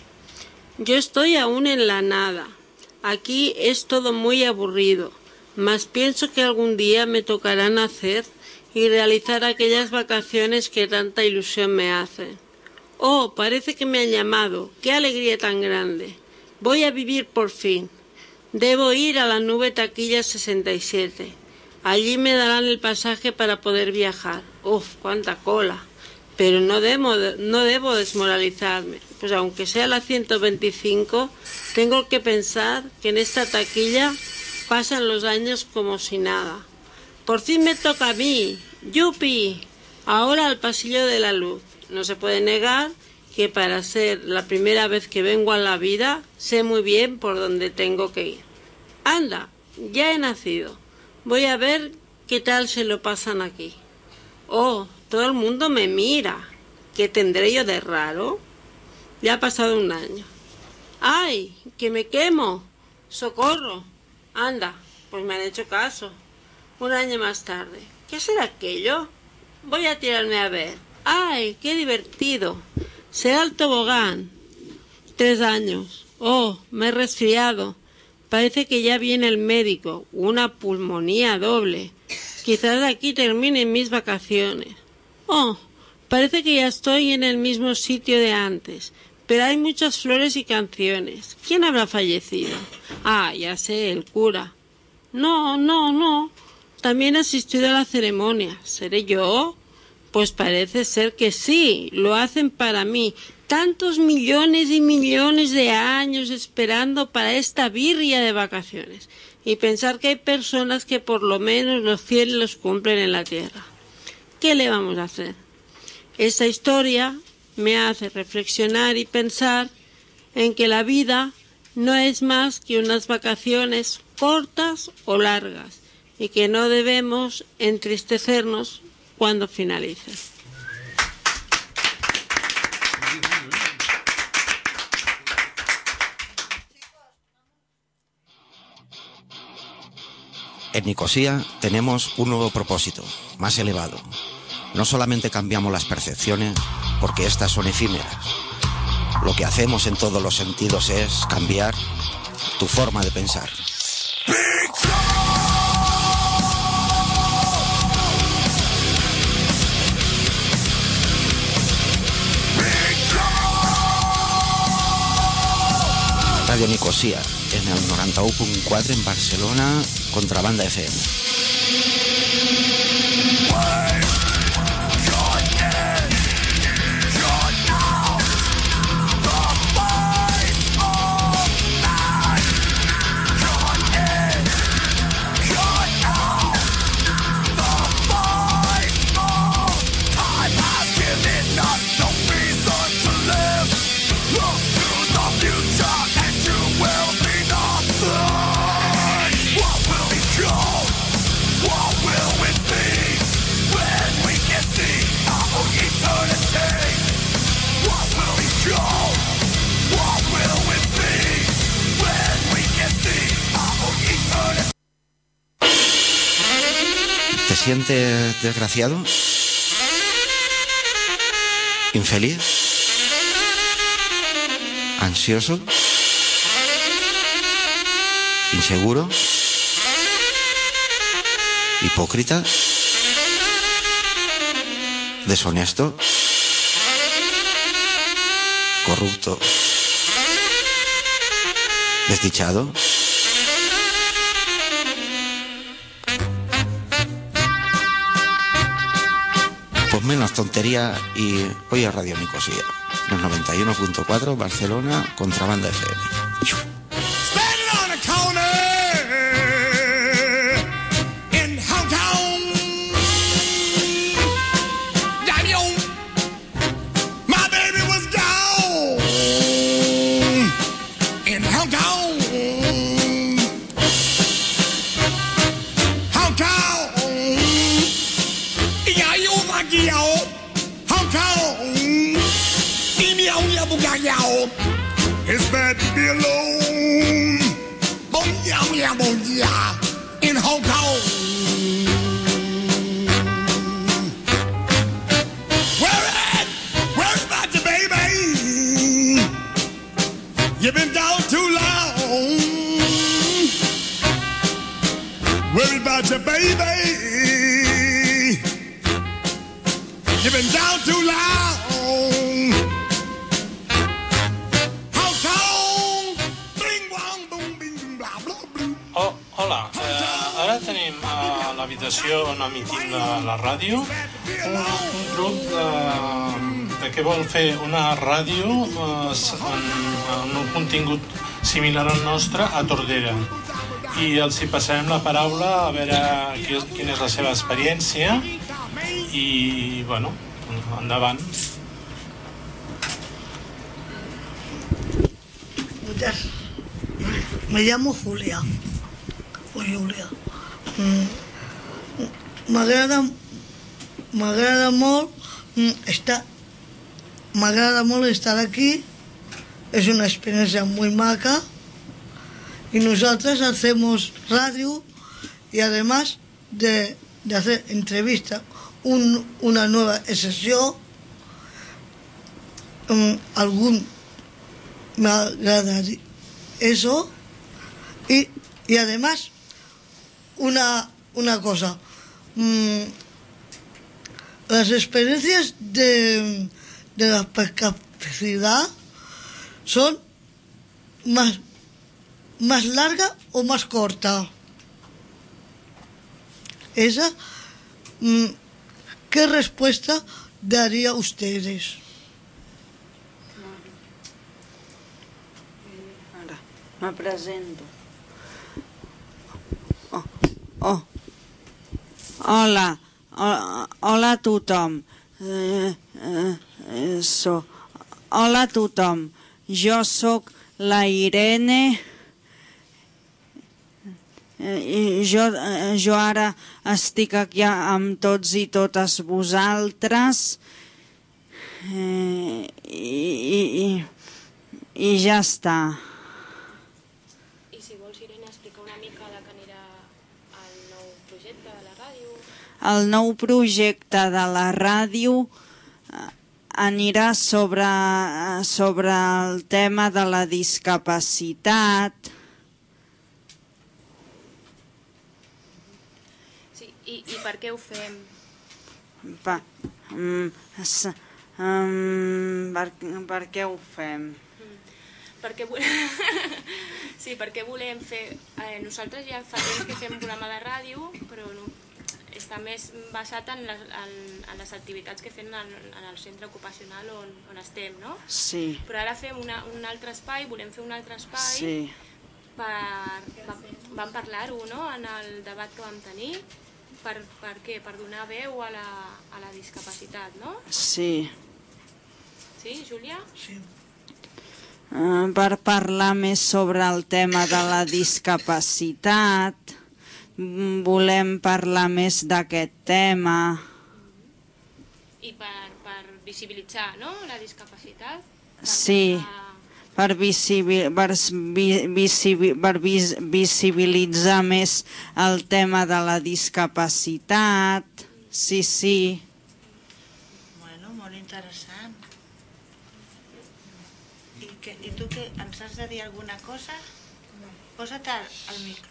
yo estoy aún en la nada. Aquí es todo muy aburrido, mas pienso que algún día me tocará nacer y realizar aquellas vacaciones que tanta ilusión me hacen. Oh, parece que me han llamado. ¡Qué alegría tan grande! Voy a vivir por fin. Debo ir a la nube taquilla sesenta y siete. Allí me darán el pasaje para poder viajar. ¡Uf, cuánta cola! Pero no debo, no debo desmoralizarme, pues aunque sea la ciento veinticinco, tengo que pensar que en esta taquilla pasan los años como si nada. Por fin me toca a mí. ¡Yupi! Ahora al pasillo de la luz. No se puede negar que para ser la primera vez que vengo a la vida, sé muy bien por dónde tengo que ir. Anda, ya he nacido. Voy a ver qué tal se lo pasan aquí. Oh, todo el mundo me mira. ¿Qué tendré yo de raro? Ya ha pasado un año. ¡Ay, que me quemo! ¡Socorro! Anda, pues me han hecho caso. Un año más tarde. ¿Qué será aquello? Voy a tirarme a ver. ¡Ay, qué divertido! Será el tobogán. Tres años. Oh, me he resfriado. Parece que ya viene el médico. Una pulmonía doble. Quizás aquí terminen mis vacaciones. Oh, parece que ya estoy en el mismo sitio de antes. Pero hay muchas flores y canciones. ¿Quién habrá fallecido? Ah, ya sé, el cura. No, no, no. También he asistido a la ceremonia. ¿Seré yo? Pues parece ser que sí, lo hacen para mí. Tantos millones y millones de años esperando para esta birria de vacaciones. Y pensar que hay personas que por lo menos los cielos los cumplen en la tierra. ¿Qué le vamos a hacer? Esta historia me hace reflexionar y pensar en que la vida no es más que unas vacaciones cortas o largas y que no debemos entristecernos cuando finalice. En Nicosia tenemos un nuevo propósito, más elevado. No solamente cambiamos las percepciones, porque éstas son efímeras. Lo que hacemos en todos los sentidos es cambiar tu forma de pensar. Radio Nicosia, en el noranta-u punt quatre en Barcelona, Contrabanda F M. sientes desgraciado? ¿Infeliz? ¿Ansioso? ¿Inseguro? ¿Hipócrita? ¿Deshonesto? ¿Corrupto? ¿Desdichado? Pues menos tontería y hoy a Radio Nicosia, los noventa y uno punto cuatro, Barcelona, Contrabanda F M. It's bad to be alone. Boom, yeah, yeah, boom, yeah. In Hong Kong. Where at? Where's about you, baby? You've been down too long. Worry about you, baby. You've been down too long. Oh, hola, eh, ara tenim a l'habitació on emitim la, la ràdio un, un grup de, de que vol fer una ràdio eh, amb un contingut similar al nostre a Tordera, i els hi passarem la paraula a veure qui, quina és la seva experiència i, bueno, endavant. Muchas. Me llamo Julia. O Julia. Mm. M'agrada m'agrada molt estar m'agrada molt estar aquí. Es una experiencia muy maca. Y nosotros hacemos radio y además de, de hacer entrevistas, un, una nueva sesión, um, algún me agrada eso y, y además una, una cosa, um, las experiencias de, de la discapacidad son más ¿Más larga o más corta? Esa, ¿qué respuesta daría ustedes? Ara, me presento. Oh, oh. Hola, hola, hola a tothom. Eh, eh, so, hola a tothom. Jo sóc la Irene. I jo, jo ara estic aquí amb tots i totes vosaltres eh, i, i, i ja està. I si vols, Irene, explicar una mica de què anirà el nou projecte de la ràdio? El nou projecte de la ràdio anirà sobre, sobre el tema de la discapacitat. I, i per què ho fem? Pa, um, s, um, per, per què ho fem? Mm. Perquè volem... sí, perquè volem fer... Eh, nosaltres ja fa temps que fem un programa de ràdio, però no, està més basat en les, en, en les activitats que fem en, en el centre ocupacional on, on estem, no? Sí. Però ara fem una, un altre espai, volem fer un altre espai. Sí. Per, va, vam parlar-ho, no?, en el debat que vam tenir. Per, per què? Per donar veu a la, a la discapacitat, no? Sí. Sí, Júlia? Sí. Uh, per parlar més sobre el tema de la discapacitat, volem parlar més d'aquest tema. I per, per visibilitzar, no?, la discapacitat? Per sí, posar... per, visibi, per, visibi, per vis, visibilitzar més el tema de la discapacitat. Sí, sí. Bueno, molt interessant. I, que, i tu que ens has de dir alguna cosa? Posa't al micro.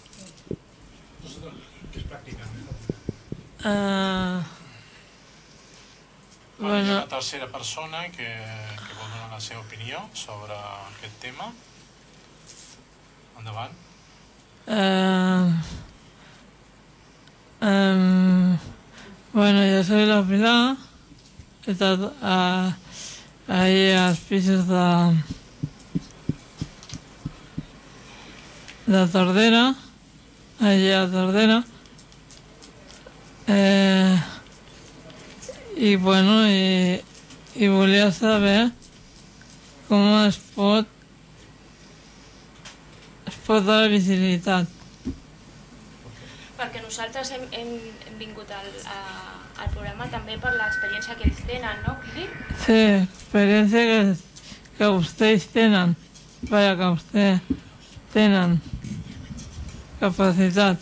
Què es practica? Uh, Bueno, bueno, hi ha una tercera persona que, que vol donar la seva opinió sobre aquest tema. Endavant. uh, um, bueno, yo soy la Pilar. He estado uh, ahí a los pisos de, de Tordera, allí a Tordera. Eh, i bueno, i, i volia saber com es pot es pot dar visibilitat. Perquè nosaltres hem, hem, hem vingut al, a, al programa també per l'experiència que ells tenen, no, Kili? Sí, experiència que, que vostès tenen, vaya, que vostès tenen capacitat.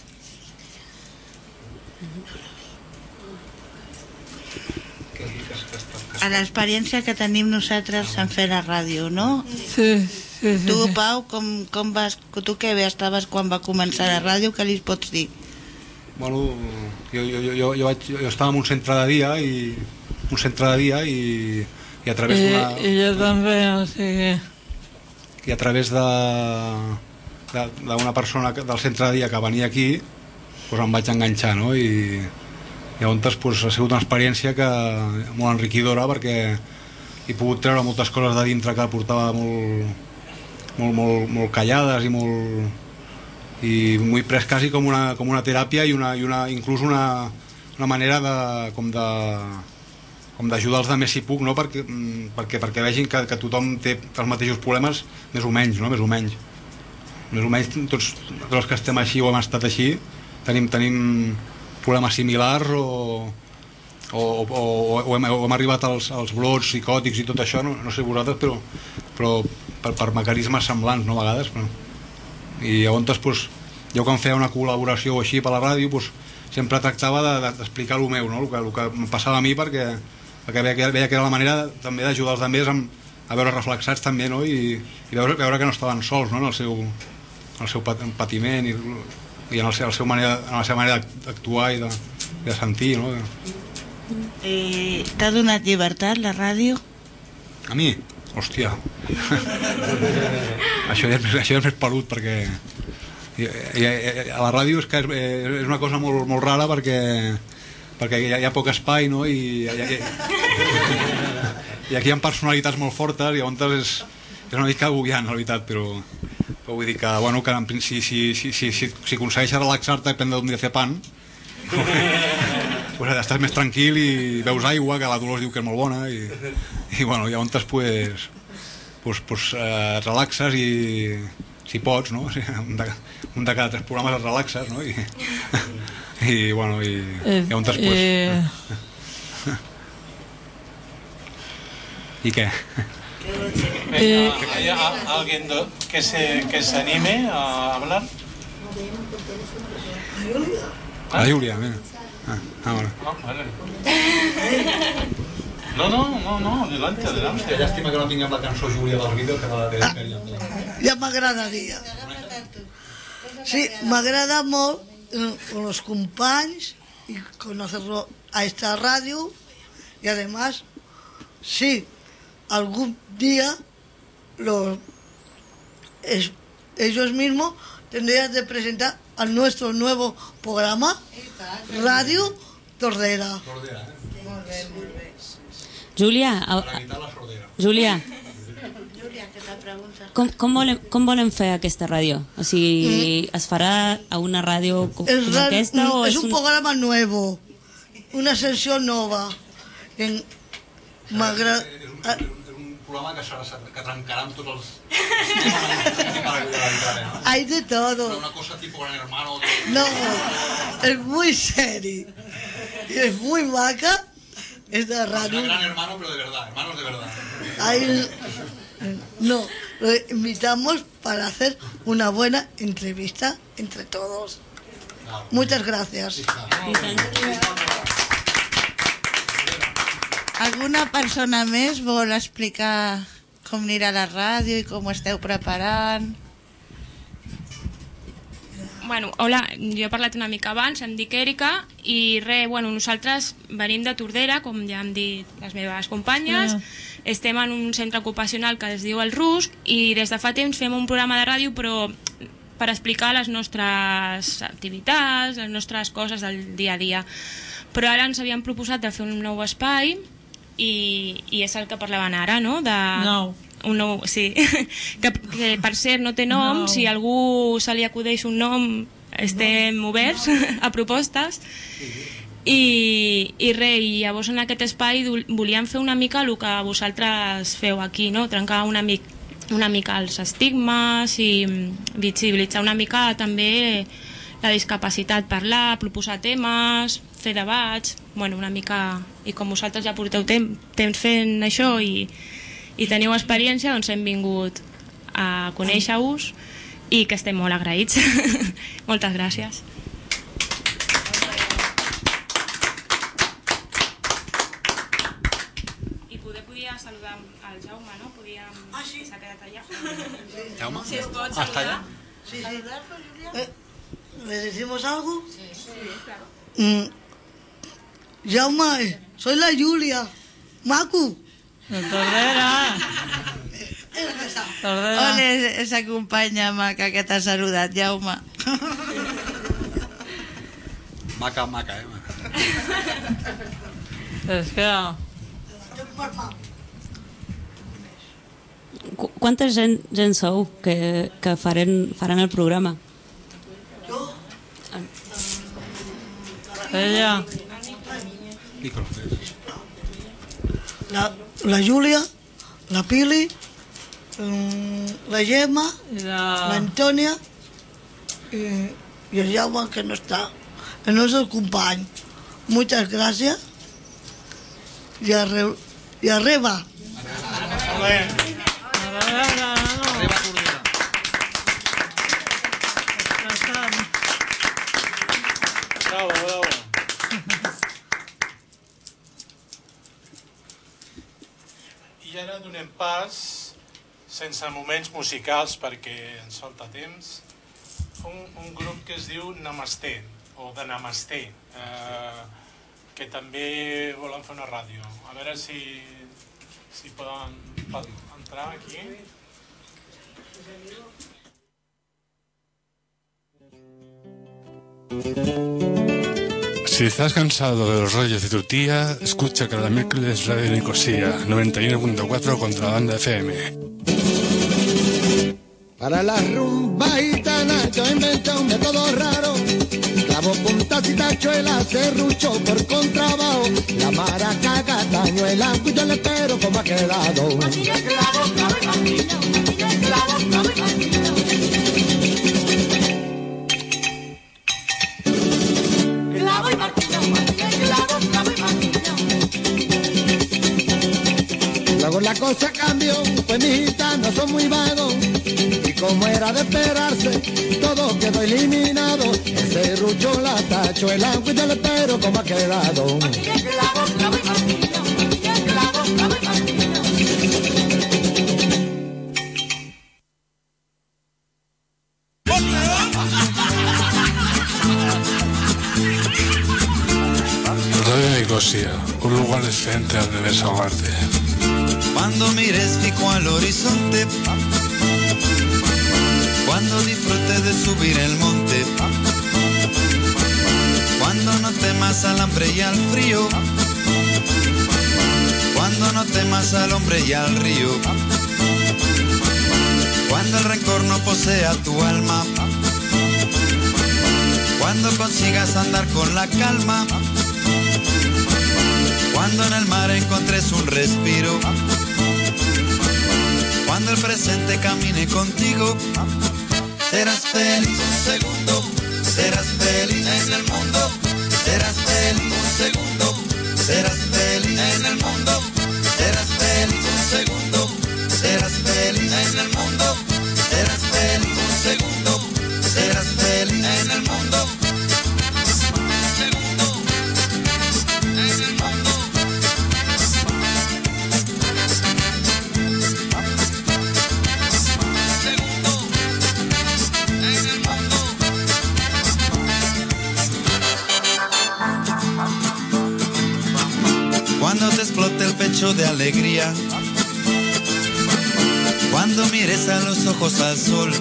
A l'experiència que tenim nosaltres en fer la ràdio, no? Sí, sí, sí. Tu, sí. Pau, com, com vas, tu què bé estaves quan va començar la ràdio, què li pots dir? Bueno, jo, jo, jo, jo, vaig, jo estava en un centre de dia i un centre de dia i, i a través I, d'una... I jo també, o sigui... I a través de d'una persona del centre de dia que venia aquí, doncs em vaig enganxar, no? I llavors pues, ha sigut una experiència que, molt enriquidora perquè he pogut treure moltes coses de dintre que portava molt, molt, molt, molt callades i molt... i m'ho he pres quasi com una, com una teràpia i, una, i una, inclús una, una manera de, com de com d'ajudar els altres si puc, no? perquè, perquè, perquè vegin que, que tothom té els mateixos problemes, més o menys, no? més o menys més o menys tots, tots els que estem així o hem estat així tenim, tenim problemes similars o, o, o, o, hem, o hem arribat als, als blocs psicòtics i tot això, no, no sé vosaltres, però, però per, per mecanismes semblants, no, a vegades. Però... I llavors, pues, jo quan feia una col·laboració així per la ràdio, pues, sempre tractava d'explicar de, de, el meu, no? el, que, el que em passava a mi, perquè, perquè veia, que, veia que era la manera de, també d'ajudar els altres amb, a veure reflexats també, no? I, i veure, veure que no estaven sols, no? en el seu, en el seu patiment i, i en, el seu, el seu manera, en la seva manera d'actuar i de, de sentir, no? Eh, T'ha donat llibertat la ràdio? A mi? Hòstia. això, ja és, això ja és més pelut perquè i, i, a la ràdio és que és, és una cosa molt, molt rara perquè perquè hi ha, hi ha poc espai, no? I, i, i, i aquí hi ha personalitats molt fortes i llavors és, és una mica agobiant, la veritat, però, però vull dir que, bueno, que en principi, si, si, si, si, si aconsegueixes relaxar-te i prendre un dia a fer pan pues estàs més tranquil i veus aigua, que la Dolors diu que és molt bona i, i bueno, llavors pues, pues, pues eh, relaxes i si pots, no? un, de, un de cada tres programes et relaxes, no? I, i bueno, i llavors pues... Eh... ¿Y qué? Venga, ¿hay a, alguien do, que, se, que se anime a hablar? A Julia, mira. Ah, ah, bueno. No, vale. No, no, no, no, adelante, adelante. Que llàstima que no tinguem la cançó Júlia del vídeo que la de... Ah, ja m'agradaria. Sí, m'agrada molt eh, con los companys y conocerlo a esta radio y además, sí, algún día los, es, ellos mismos tendrían de presentar a nuestro nuevo programa Radio Tordera. Júlia, a... Júlia, com, com, volem, com volem fer aquesta ràdio? O sigui, es farà a una ràdio com, es com aquesta? O es és un, un programa nuevo, una sesión nova. En... M'agrada... programa que, serà, que trencarà amb tots els... Hay de todo. Una cosa tipo Gran Hermano. No, es muy serio. Y es muy vaca. Es de radio. Es Gran Hermano, pero de verdad. Hermanos de verdad. Hay, No, lo invitamos para hacer una buena entrevista entre todos. Muchas gracias. Alguna persona més vol explicar com anirà la ràdio i com ho esteu preparant? Bueno, hola, jo he parlat una mica abans, em dic Èrica, i res, bueno, nosaltres venim de Tordera, com ja han dit les meves companyes, mm. estem en un centre ocupacional que es diu El Rusc, i des de fa temps fem un programa de ràdio, però per explicar les nostres activitats, les nostres coses del dia a dia. Però ara ens havíem proposat de fer un nou espai, i, i és el que parlaven ara, no? De... Nou. Un nou, sí, que, que per cert no té nom, no. Si a algú se li acudeix un nom estem no. oberts no. a propostes i, i res, i llavors en aquest espai volíem fer una mica el que vosaltres feu aquí, no? Trencar una, mic, una mica els estigmes i visibilitzar una mica també la discapacitat, parlar, proposar temes, fer debats, bueno, una mica, i com vosaltres ja porteu temps, temps fent això i i teniu experiència, doncs hem vingut a conèixer-vos i que estem molt agraïts. Moltes gràcies. I poder podia saludar al Jaume, no? Podíem... Ah, sí? S'ha quedat allà. Jaume? Si es pot saludar. Sí, sí. Eh, ¿Les decimos algo? Sí, sí, claro. Mm. Jaume, soy la Julia. Macu. De Tordera. On és esa companya maca que t'ha saludat, Jaume? Maca, maca, eh? És que... Qu Quanta gent, gent sou que, que faran, faran el programa? Jo? Ella. La, la Júlia, la Pili, la Gemma, l'Antònia i, i el Jaume, que no està, que no és el company. Muchas gracias i, arre, i arriba. Bravo, bravo. I ara donem pas, sense moments musicals perquè ens falta temps, un, un grup que es diu Namasté, o de Namasté, eh, que també volen fer una ràdio. A veure si, si poden entrar aquí. Si estás cansado de los rollos de tu tía, escucha cada miércoles Radio Nicosia noventa y uno punto cuatro Contrabanda F M. Para la rumba gitana yo inventé un método raro. Clavo, puntas y tachuelas, serrucho por contrabajo. La maraca, gatañuela, y yo le espero como ha quedado. Clavo, clavo y martillo, clavo, clavo y martillo. Clavo y martillo, clavo, clavo y martillo. Luego la cosa cambió, pues mis gitanos son muy vagos. Y como era de esperarse, todo quedó eliminado. El serrucho, la tachuela, y yo le espero como ha quedado. Clavo, clavo y martillo, clavo, clavo y martillo. Radio Nicosia, un lugar diferente donde desahogarte. Cuando mires fijo al horizonte, cuando disfrutes de subir el monte, cuando no temas al hambre y al frío, cuando no temas al hombre y al río, cuando el rencor no posea tu alma, cuando consigas andar con la calma, cuando en el mar encontres un respiro, cuando el presente camine contigo, serás feliz un segundo, serás feliz en el mundo, serás feliz un segundo, serás feliz en el mundo, serás feliz un segundo, serás feliz. el pecho de alegría. Cuando mires a los ojos al sol,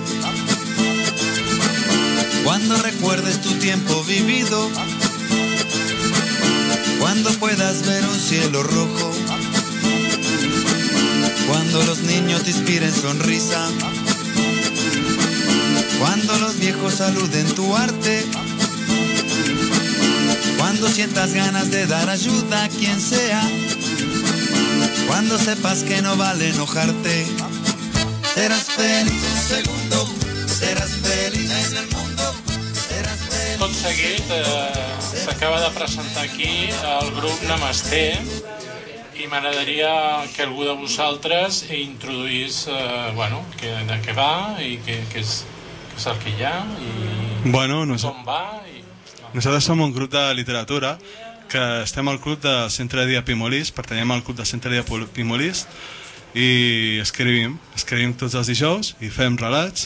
cuando recuerdes tu tiempo vivido, cuando puedas ver un cielo rojo, cuando los niños te inspiren sonrisa, cuando los viejos saluden tu arte, cuando sientas ganas de dar ayuda a quien sea, cuando sepas que no vale enojarte, serás feliz un segundo, serás feliz en el mundo, serás feliz. Tot seguit eh, s'acaba de presentar aquí el grup Namasté i m'agradaria que algú de vosaltres introduís eh, bueno, que, de què va i què, què, és, què és el que hi ha i bueno, no sé. com va i... Nosaltres som un grup de literatura que estem al club de Centre de Dia Pimolís, pertanyem al club de Centre de Dia Pimolís i escrivim, escrivim tots els dijous i fem relats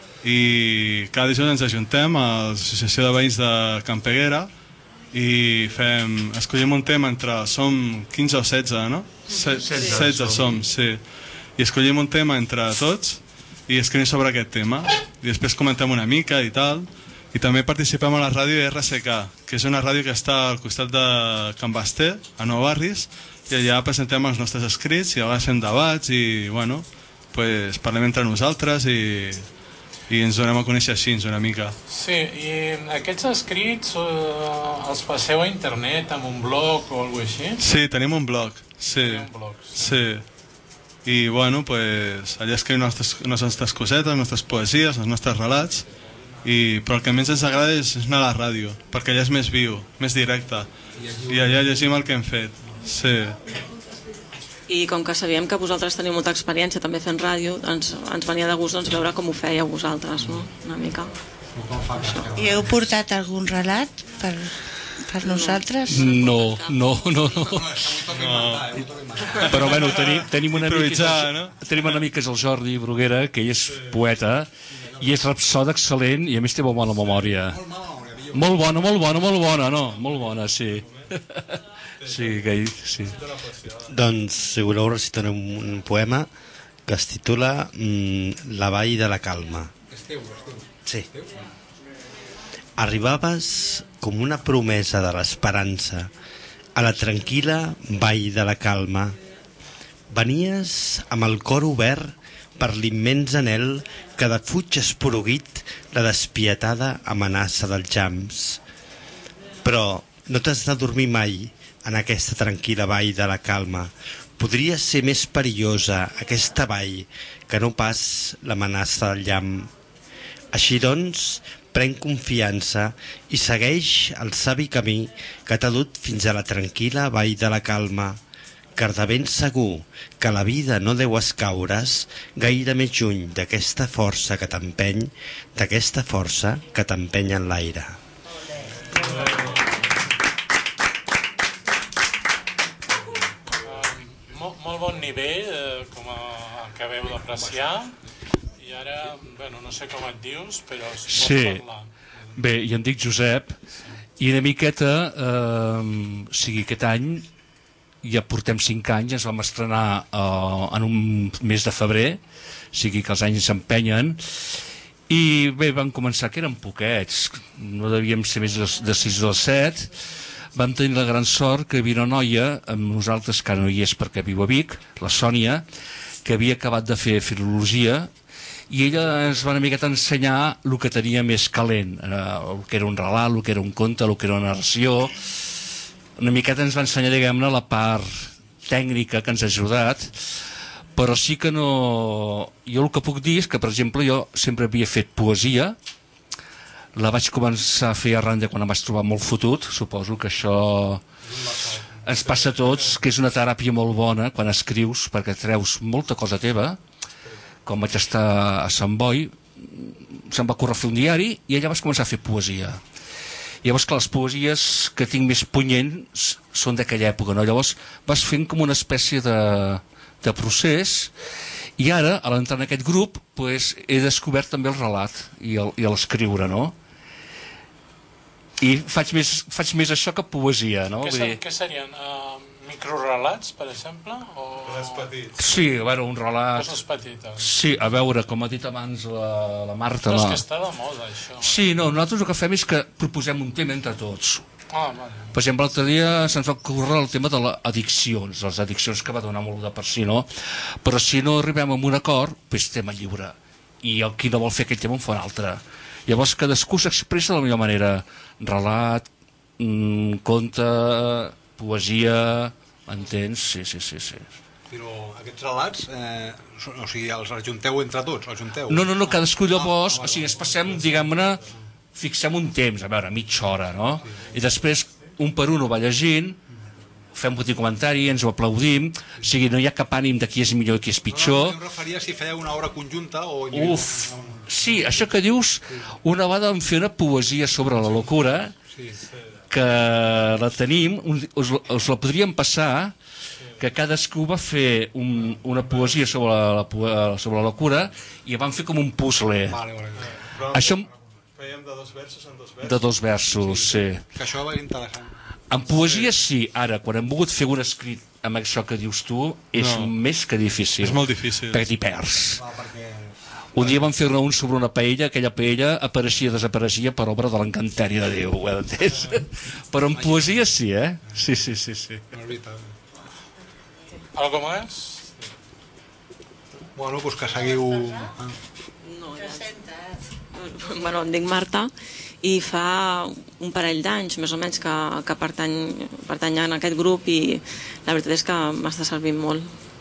i cada dijous ens ajuntem a l'Associació de Veïns de Can Peguera i fem, escollim un tema entre, som quinze o setze, no? setze som, sí, i escollim un tema entre tots i escrivim sobre aquest tema i després comentem una mica i tal. I també participem a la ràdio R C K, que és una ràdio que està al costat de Can Basté, a Nou Barris, i allà presentem els nostres escrits i a vegades fem debats i, bueno, pues, parlem entre nosaltres i, i ens donem a conèixer així una mica. Sí, i aquests escrits eh, els passeu a internet amb un blog o alguna cosa així? Sí, tenim un blog, sí. Un blog, sí. sí. I, bueno, pues, allà escrivim les nostres, les nostres cosetes, les nostres poesies, els nostres relats, i, però el que més ens agrada és anar a la ràdio, perquè allà és més viu, més directe, i allà llegim el que hem fet. Sí. I com que sabíem que vosaltres teniu molta experiència també fent ràdio, ens, ens venia de gust doncs, veure com ho fèieu vosaltres, no? Una mica. I heu portat algun relat per, per nosaltres? No, no, no, no. no. Però bueno, tenim, tenim, un amic que és el, no? tenim un amic que és el Jordi Bruguera, que ell és poeta i és rapsode excel·lent i a més té molt bona memòria. Molt bona, molt bona, molt bona, no? Molt bona, sí. Sí, que ell, sí. Doncs si voleu recitar un, un poema que es titula mm, La vall de la calma. Esteu, esteu. Sí. Arribaves com una promesa de l'esperança a la tranquil·la vall de la calma. Venies amb el cor obert per l'immens anhel que defuig esporuguit la despietada amenaça dels jams. Però no t'has de dormir mai en aquesta tranquil·la vall de la calma. Podria ser més perillosa aquesta vall que no pas l'amenaça del llamp. Així doncs, pren confiança i segueix el savi camí que t'ha dut fins a la tranquil·la vall de la calma, car de ben segur que la vida no deu escaure's gaire més lluny d'aquesta força que t'empeny, d'aquesta força que t'empeny en l'aire. Molt, molt bon nivell, eh, com acabeu d'apreciar. I ara, bueno, no sé com et dius, però es pot sí. parlar. Bé, jo em dic Josep, i una miqueta, eh, o sigui, aquest any, ja portem cinc anys, ens vam estrenar eh, en un mes de febrer, o sigui que els anys s'empenyen, i bé, vam començar que eren poquets, no devíem ser més de sis o set. Vam tenir la gran sort que hi havia una noia amb nosaltres, que ara no hi és perquè viu a Vic, la Sònia, que havia acabat de fer filologia, i ella ens va una miqueta ensenyar el que tenia més calent, eh, el que era un relat, el que era un conte, el que era una narració. Una miqueta ens va ensenyar, diguem-ne, la part tècnica que ens ha ajudat, però sí que no... Jo el que puc dir és que, per exemple, jo sempre havia fet poesia, la vaig començar a fer arran de quan em vaig trobar molt fotut, suposo que això ens passa a tots, que és una teràpia molt bona quan escrius, perquè treus molta cosa teva. Com vaig estar a Sant Boi, se'm va ocórrer fer un diari i allà vaig començar a fer poesia. Llavors, que les poesies que tinc més punyents són d'aquella època, no? Llavors vas fent com una espècie de, de procés, i ara, a l'entrar en aquest grup, pues, he descobert també el relat i l'escriure, no? I faig més, faig més això que poesia, no? Què, Vull dir... què serien? Uh, Microrelats, per exemple? O... Els petits. Sí, a veure, un relat... Coses petites. Sí, a veure, com ha dit abans la, la Marta... No, és la... que està de moda, això. Sí, no, nosaltres el que fem és que proposem un tema entre tots. Ah, vale. Per exemple, l'altre dia se'ns va ocórrer el tema de les addiccions, les addiccions que va donar molt de per si, no? Però si no arribem a un acord, doncs tema lliure. I el qui no vol fer aquell tema en fa un altre. Llavors cadascú s'expressa de la millor manera. Relat, mmm, conte, poesia... Entens? Sí, sí, sí, sí. Però aquests relats, eh, o sigui, els ajunteu entre tots? Els ajunteu? No, no, no, cadascú llavors, o sigui, es passem, diguem-ne, fixem un temps, a veure, mitja hora, no? I després, un per un ho va llegint, fem un petit comentari, ens ho aplaudim, o sigui, no hi ha cap ànim de qui és millor i qui és pitjor. No, no, no, em referia si fèieu una obra conjunta o... Uf, sí, això que dius, una vegada vam fer una poesia sobre la locura, que la tenim, us, us la podríem passar, que cadascú va fer un, una poesia sobre la, la, sobre la locura i van fer com un puzzle. Vale, vale. Però això... Fèiem de dos versos en dos versos? De dos versos, sí. Que això va interessant. En poesia sí, ara, quan hem volgut fer un escrit amb això que dius tu, és No. més que difícil. És molt difícil. Perquè t'hi perds. Va, perquè... Un dia vam fer-ne un sobre una paella, aquella paella apareixia, desapareixia per obra de l'encanteri de Déu, ho heu entès? Però en poesia sí, eh? Sí, sí, sí, sí. No és veritat. Algo més? Bueno, doncs que seguiu... No, ja. Bueno, em dic Marta i fa un parell d'anys, més o menys, que, que pertany, pertany a aquest grup i la veritat és que m'està servint molt.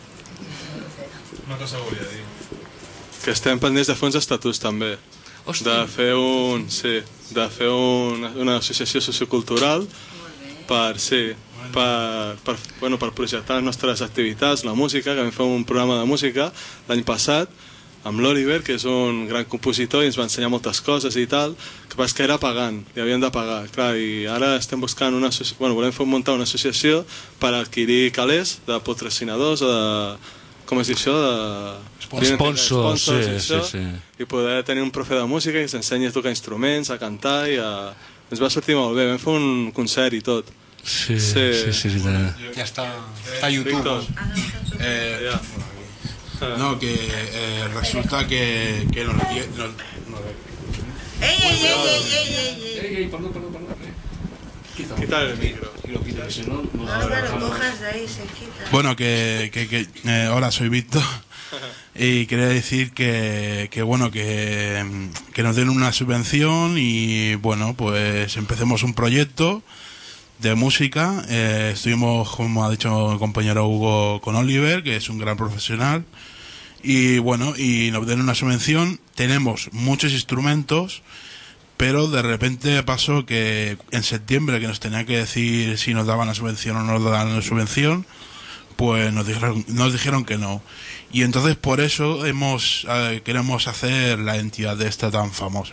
Una cosa volia dir. Que estem pendents de fer uns estatuts també. Hosti. De fer un, sí, de fer una, una associació sociocultural per, sí, per, per, bueno, per projectar les nostres activitats, la música, que vam fer un programa de música l'any passat amb l'Oliver, que és un gran compositor i ens va ensenyar moltes coses i tal, que passa que era pagant, li havien de pagar, clar, i ara estem buscant una associació, bueno, volem fer muntar una associació per adquirir calés de patrocinadors o de, com es diu això, de... Sponsors, sí, i sí, sí. I poder tenir un profe de música que s'ensenyi a tocar instruments, a cantar i a... Ens va sortir molt bé, vam fer un concert i tot. Sí, sí, sí, sí, sí. Ja està, està a YouTube. Eh, no, que eh, resulta que, que nos, nos, nos... ¡Ey, ey, ey, ey, ey, ey! Ey, ey, perdón, perdón, perdón. Quitar el micro. No, no, pero cojas de ahí, se quita. Bueno, que, que, que eh, hola, soy Víctor y quería decir que, que bueno, que, que nos den una subvención y bueno, pues empecemos un proyecto de música. Eh, estuvimos, como ha dicho el compañero Hugo, con Oliver, que es un gran profesional, y bueno, y nos den una subvención. Tenemos muchos instrumentos, pero de repente pasó que en septiembre, que nos tenían que decir si nos daban la subvención o no nos daban la subvención, pues nos dijeron, nos dijeron que no. Y entonces por eso hemos eh, queremos hacer la entidad de esta tan famosa.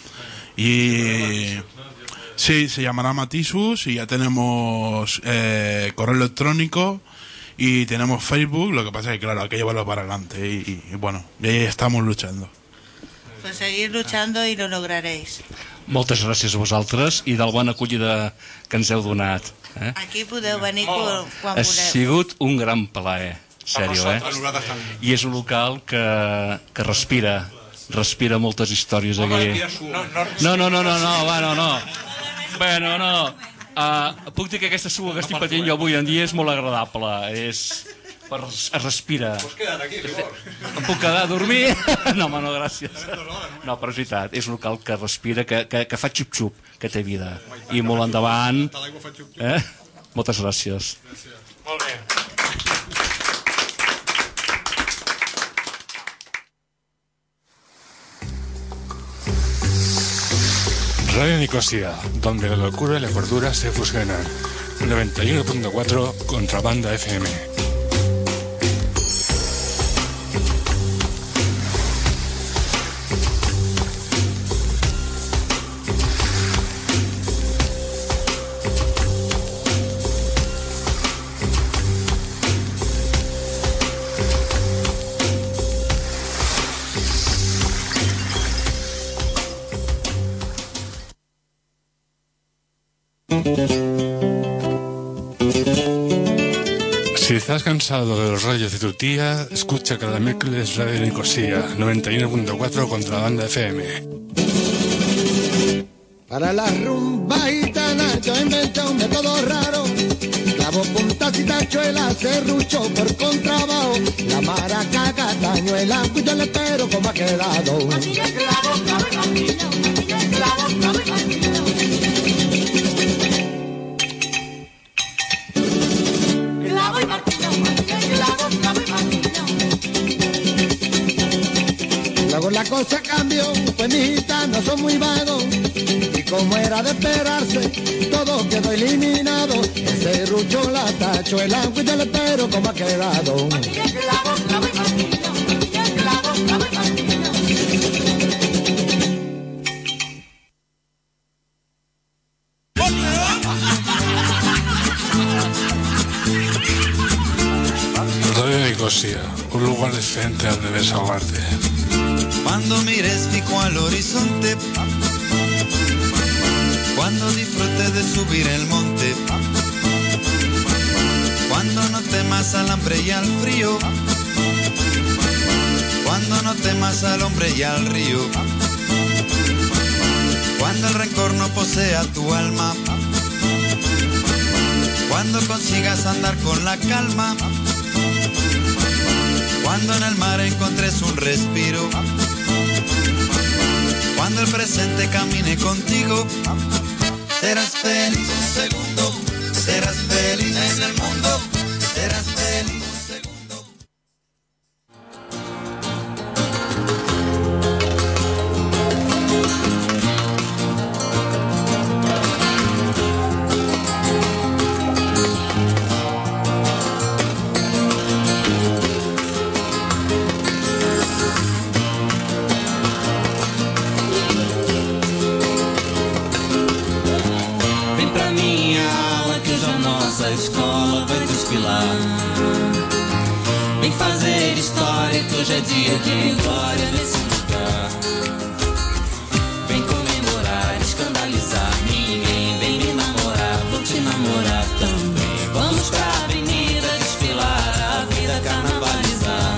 Y sí, se llamará Matisus y ya tenemos eh, correo electrónico y tenemos Facebook. Lo que pasa es que claro, hay que llevarlo para adelante y, y bueno, y ahí estamos luchando. Pues seguir luchando y lo lograréis. Moltes gràcies a vosaltres i del bona acollida que ens heu donat. Eh? Aquí podeu venir quan, quan Ha voleu. sigut un gran plaer, sèrio, eh? I és un local que, que respira, respira moltes històries aquí. No, no, no, no, no, va, no, no. Bueno, no. Uh, puc dir que aquesta suga que estic patint jo avui en dia és molt agradable, és... Per, es respira. Pots quedar aquí, si vols. Em puc quedar a dormir? No, home, no, gràcies. No, però és veritat, és un local que respira, que, que, que fa xup-xup, que té vida. I molt endavant. Eh? Moltes gràcies. Molt bé. Radio Nicosia, donde la locura y la cordura se fusionan. noventa y uno punto cuatro Contrabanda F M. estás cansado de los rayos de tu tía, escucha cada miércoles Radio Nicosia noventa y uno punto cuatro Contrabanda F M. Para la rumba gitana yo inventé un método raro. Clavo, puntas y tachuelas, serrucho por contrabajo. La maraca, castañuela, yo le espero como ha quedado. Clavo, clavo y martillo, clavo, clavo y martillo. Clavo y martillo, clavo, clavo y martillo. Luego la cosa cambió, pues mis gitanos son muy vagos. Y como era de esperarse, todo quedó eliminado. El serrucho, la tachuela, pues yo le espero como ha quedado. Clavo, clavo y martillo, clavo, clavo y martillo. Radio Nicosia, un lugar diferente donde debes ahogarte. Cuando mires fijo al horizonte, cuando disfrutes de subir el monte, cuando no temas al hambre y al frío, cuando no temas al hombre y al río, cuando el rencor no posea tu alma, cuando consigas andar con la calma, cuando en el mar encontres un respiro, cuando el presente camine contigo, serás feliz un segundo, serás feliz en el mundo, serás feliz un segundo. Escola vai desfilar. Vem fazer história que hoje é dia de glória nesse lugar. Vem comemorar, escandalizar ninguém. Vem me namorar, vou te namorar também. Vamos pra avenida desfilar, a vida carnavalizar.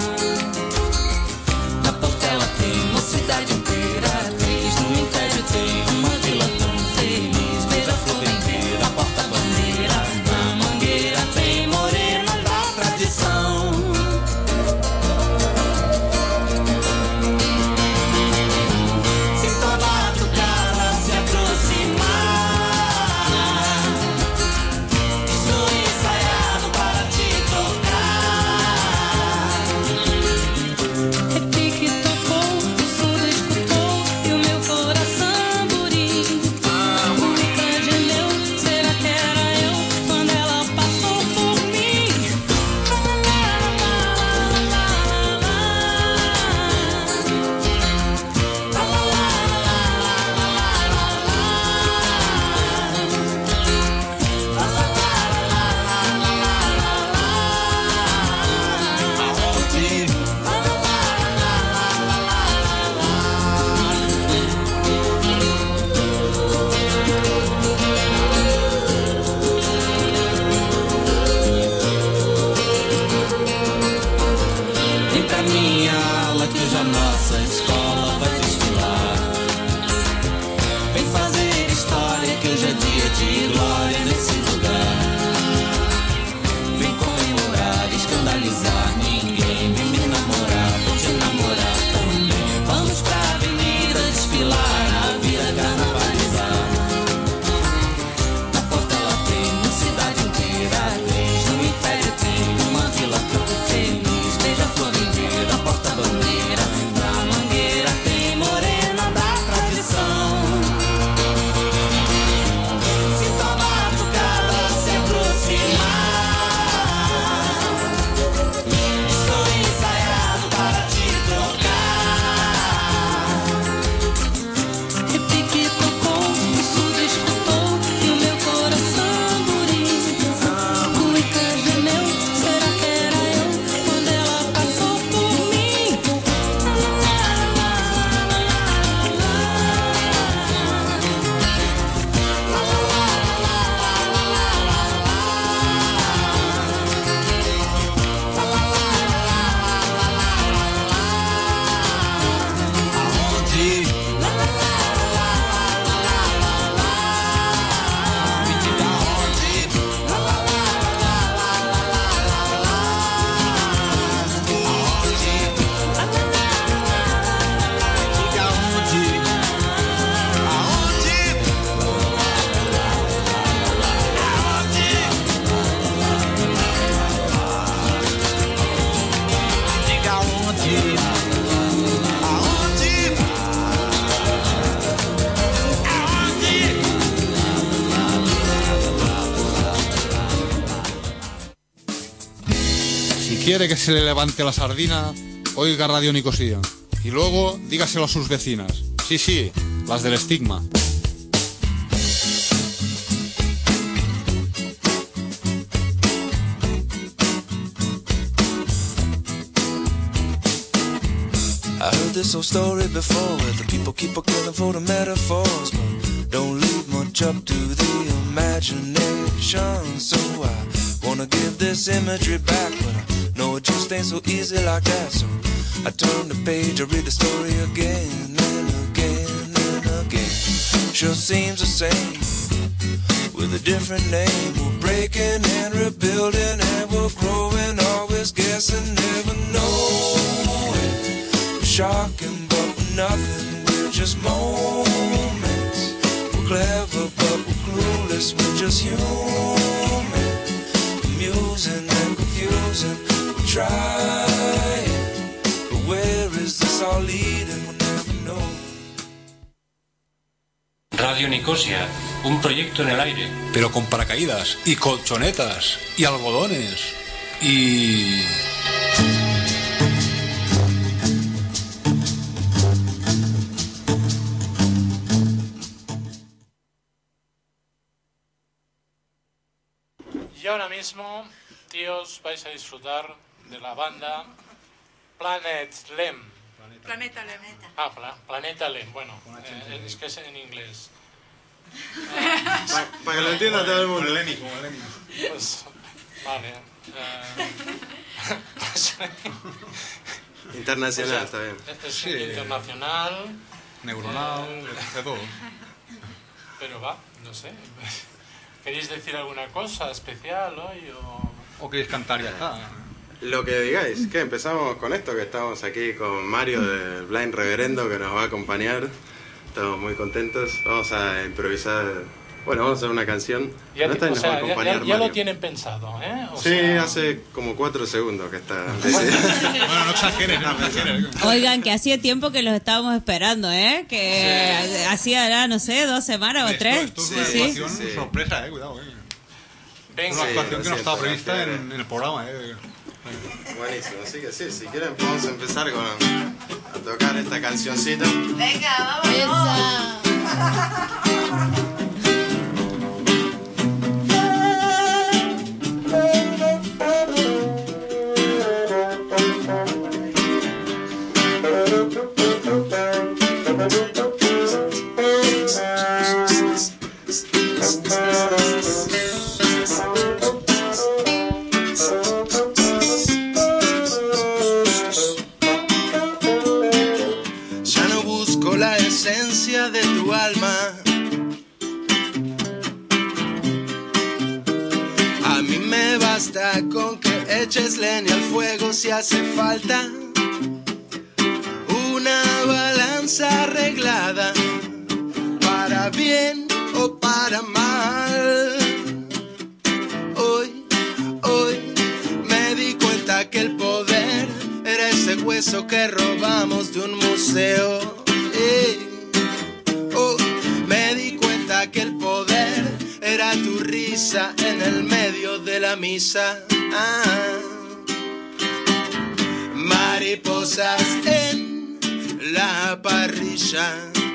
Na Portela tem uma cidade inteira atriz, no Império tem uma vila tão feliz. Beija-flor vendeira, porta-bandeira. Tem morena da tradição. Si quiere que se le levante la sardina, oiga Radio Nicosia. Y luego dígaselo a sus vecinas. Sí, sí, las del estigma. I heard this old story before, where the people keep on killing for the metaphors, but don't leave much up to the imagination. So I wanna give this imagery back, but I know it just ain't so easy like that. So I turn the page, I read the story again and again and again. Sure seems the same, with a different name. We're breaking and rebuilding, and we're growing, always guessing, never knowing. Shocking, but we're nothing, we're just moments. We're clever, but we're clueless, we're just human. Amusing and confusing, we're trying. But where is this all leading, we'll never know. Radio Nicosia, un proyecto en el aire. Pero con paracaídas, y colchonetas, y algodones, y... Y ahora mismo, tíos, vais a disfrutar de la banda Planet Lem. Planeta Lem. Ah, pla Planeta Lem, bueno, eh, es que es en inglés. Para, para que lo entienda todo el mundo. Helénico, helénico. Pues, vale. Eh, Internacional, o sea, está bien. Es Sí. internacional. Neuronal, eh, de todo. Pero va, no sé. ¿Queréis decir alguna cosa especial hoy o...? ¿O queréis cantar ya está? Lo que digáis, que empezamos con esto, que estamos aquí con Mario del Blind Reverendo, que nos va a acompañar. Estamos muy contentos. Vamos a improvisar, bueno, vamos a hacer una canción. Ya, ¿No está? Y o nos sea, va a ya, acompañar ya, ya lo Mario. tienen pensado, ¿eh? O Sí, sea... hace como cuatro segundos que está. Bueno, no exageres, no exageres. Oigan, que hacía tiempo que los estábamos esperando, ¿eh? Que Sí. hacía, ya, no sé, dos semanas o Esto- tres. Esto es Sí, una sí. actuación Sí. sorpresa, eh, cuidado, eh. Venga. Una Sí, actuación lo que no estaba siento, prevista Javier. en, en el programa, eh. Buenísimo, así que sí, si quieren podemos empezar con, a tocar esta cancioncita. Venga, vamos. Ya no busco la esencia de tu alma. A mí me basta con que eches leña al fuego si hace falta. Una balanza arreglada, para bien o para mal. Hoy, hoy me di cuenta que el poder era ese hueso que robamos de un museo. Ey. Oh, me di cuenta que el poder era tu risa en el medio de la misa. Ah. Mariposas en la parrilla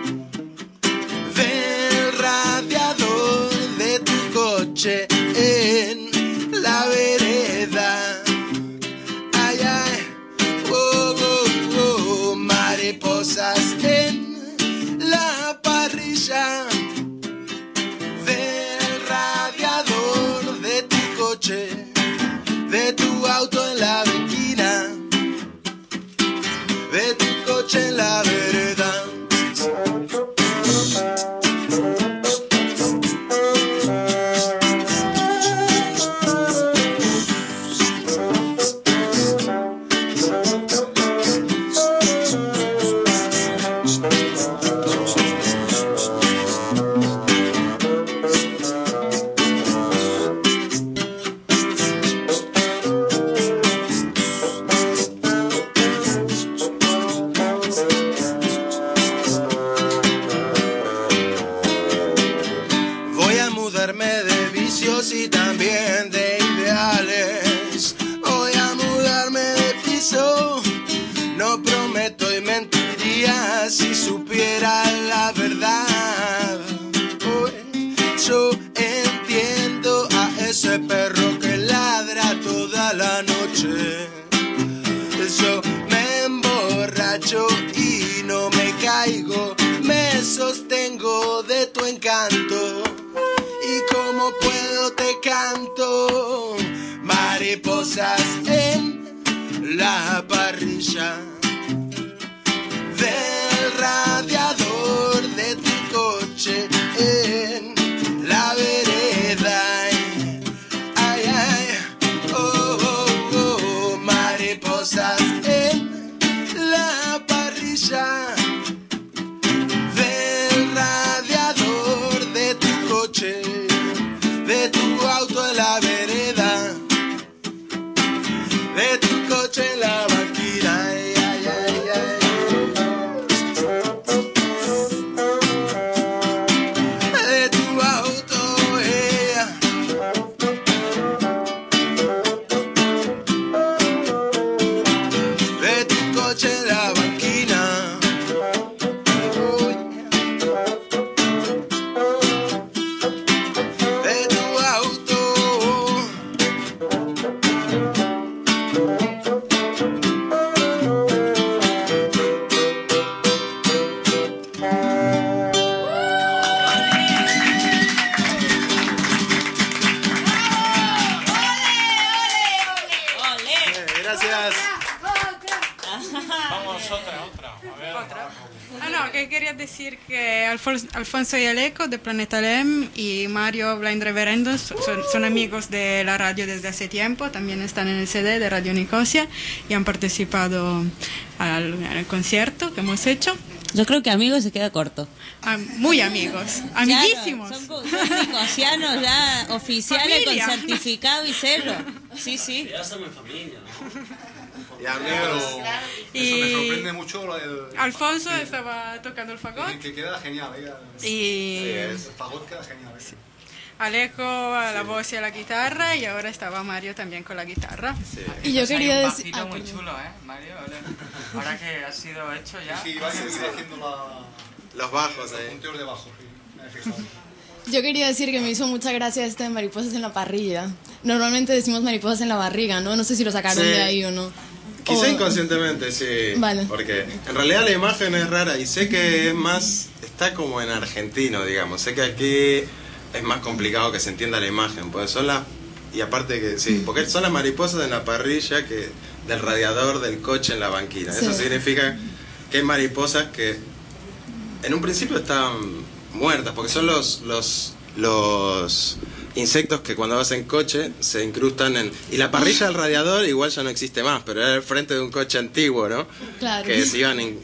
del radiador de tu coche en la vereda. Ay, ay, oh, oh, oh, mariposas en la parrilla del radiador de tu coche, de tu auto en la esquina, de tu coche en la vereda. yo me emborracho y no me caigo, me sostengo de tu encanto. Y como puedo te canto mariposas en la parrilla del radiador de tu coche en la vereda. Ay, ay, oh, oh, oh, mariposas en la parrilla del radiador de tu coche, de tu auto en la vereda, de tu coche en la banquina. Ay, ay, ay, ay. De tu auto, eh. De tu coche en la banquina. De tu auto. Gracias. Vamos, otra, otra. A ver. Otra. Ah, no, que quería decir que Alfons- Alfonso y Aleco de Planeta Lem y Mario Blind Reverendo son, son amigos de la radio desde hace tiempo, también están en el C D de Radio Nicosia y han participado al, al concierto que hemos hecho. Yo creo que amigos se queda corto. Ah, muy amigos, amiguísimos. Claro, son, son nicosianos ya oficiales Familia. con certificado y sello. Sí, sí. Ya estamos en familia, ¿no? Y amigos. Y Eso me sorprende mucho. El, Alfonso estaba tocando el fagot. Que queda genial. ¿eh? Y El fagot queda genial. ¿eh? Alejo a la voz y a la guitarra y ahora estaba Mario también con la guitarra. Y yo quería Hay un decir... bajito ah, muy perdón. chulo, ¿eh, Mario? Ole. Ahora que ha sido hecho ya. Sí, va a seguir haciendo la... Los bajos ahí. Los punteos de bajo, sí. Me he fijado. Yo quería decir que me hizo mucha gracia este de mariposas en la parrilla. Normalmente decimos mariposas en la barriga, ¿no? No sé si lo sacaron Sí. de ahí o no. Quizá O- inconscientemente, sí. Vale. Porque en realidad la imagen es rara y sé que es más, está como en argentino, digamos. Sé que aquí es más complicado que se entienda la imagen, porque son las, y aparte que sí, porque son las mariposas en la parrilla que del radiador del coche en la banquina. Sí. Eso significa que hay mariposas que en un principio estaban muertas, porque son los los los insectos que cuando vas en coche se incrustan en... Y la parrilla del radiador igual ya no existe más, pero era el frente de un coche antiguo, ¿no? Claro. Que se iban... in-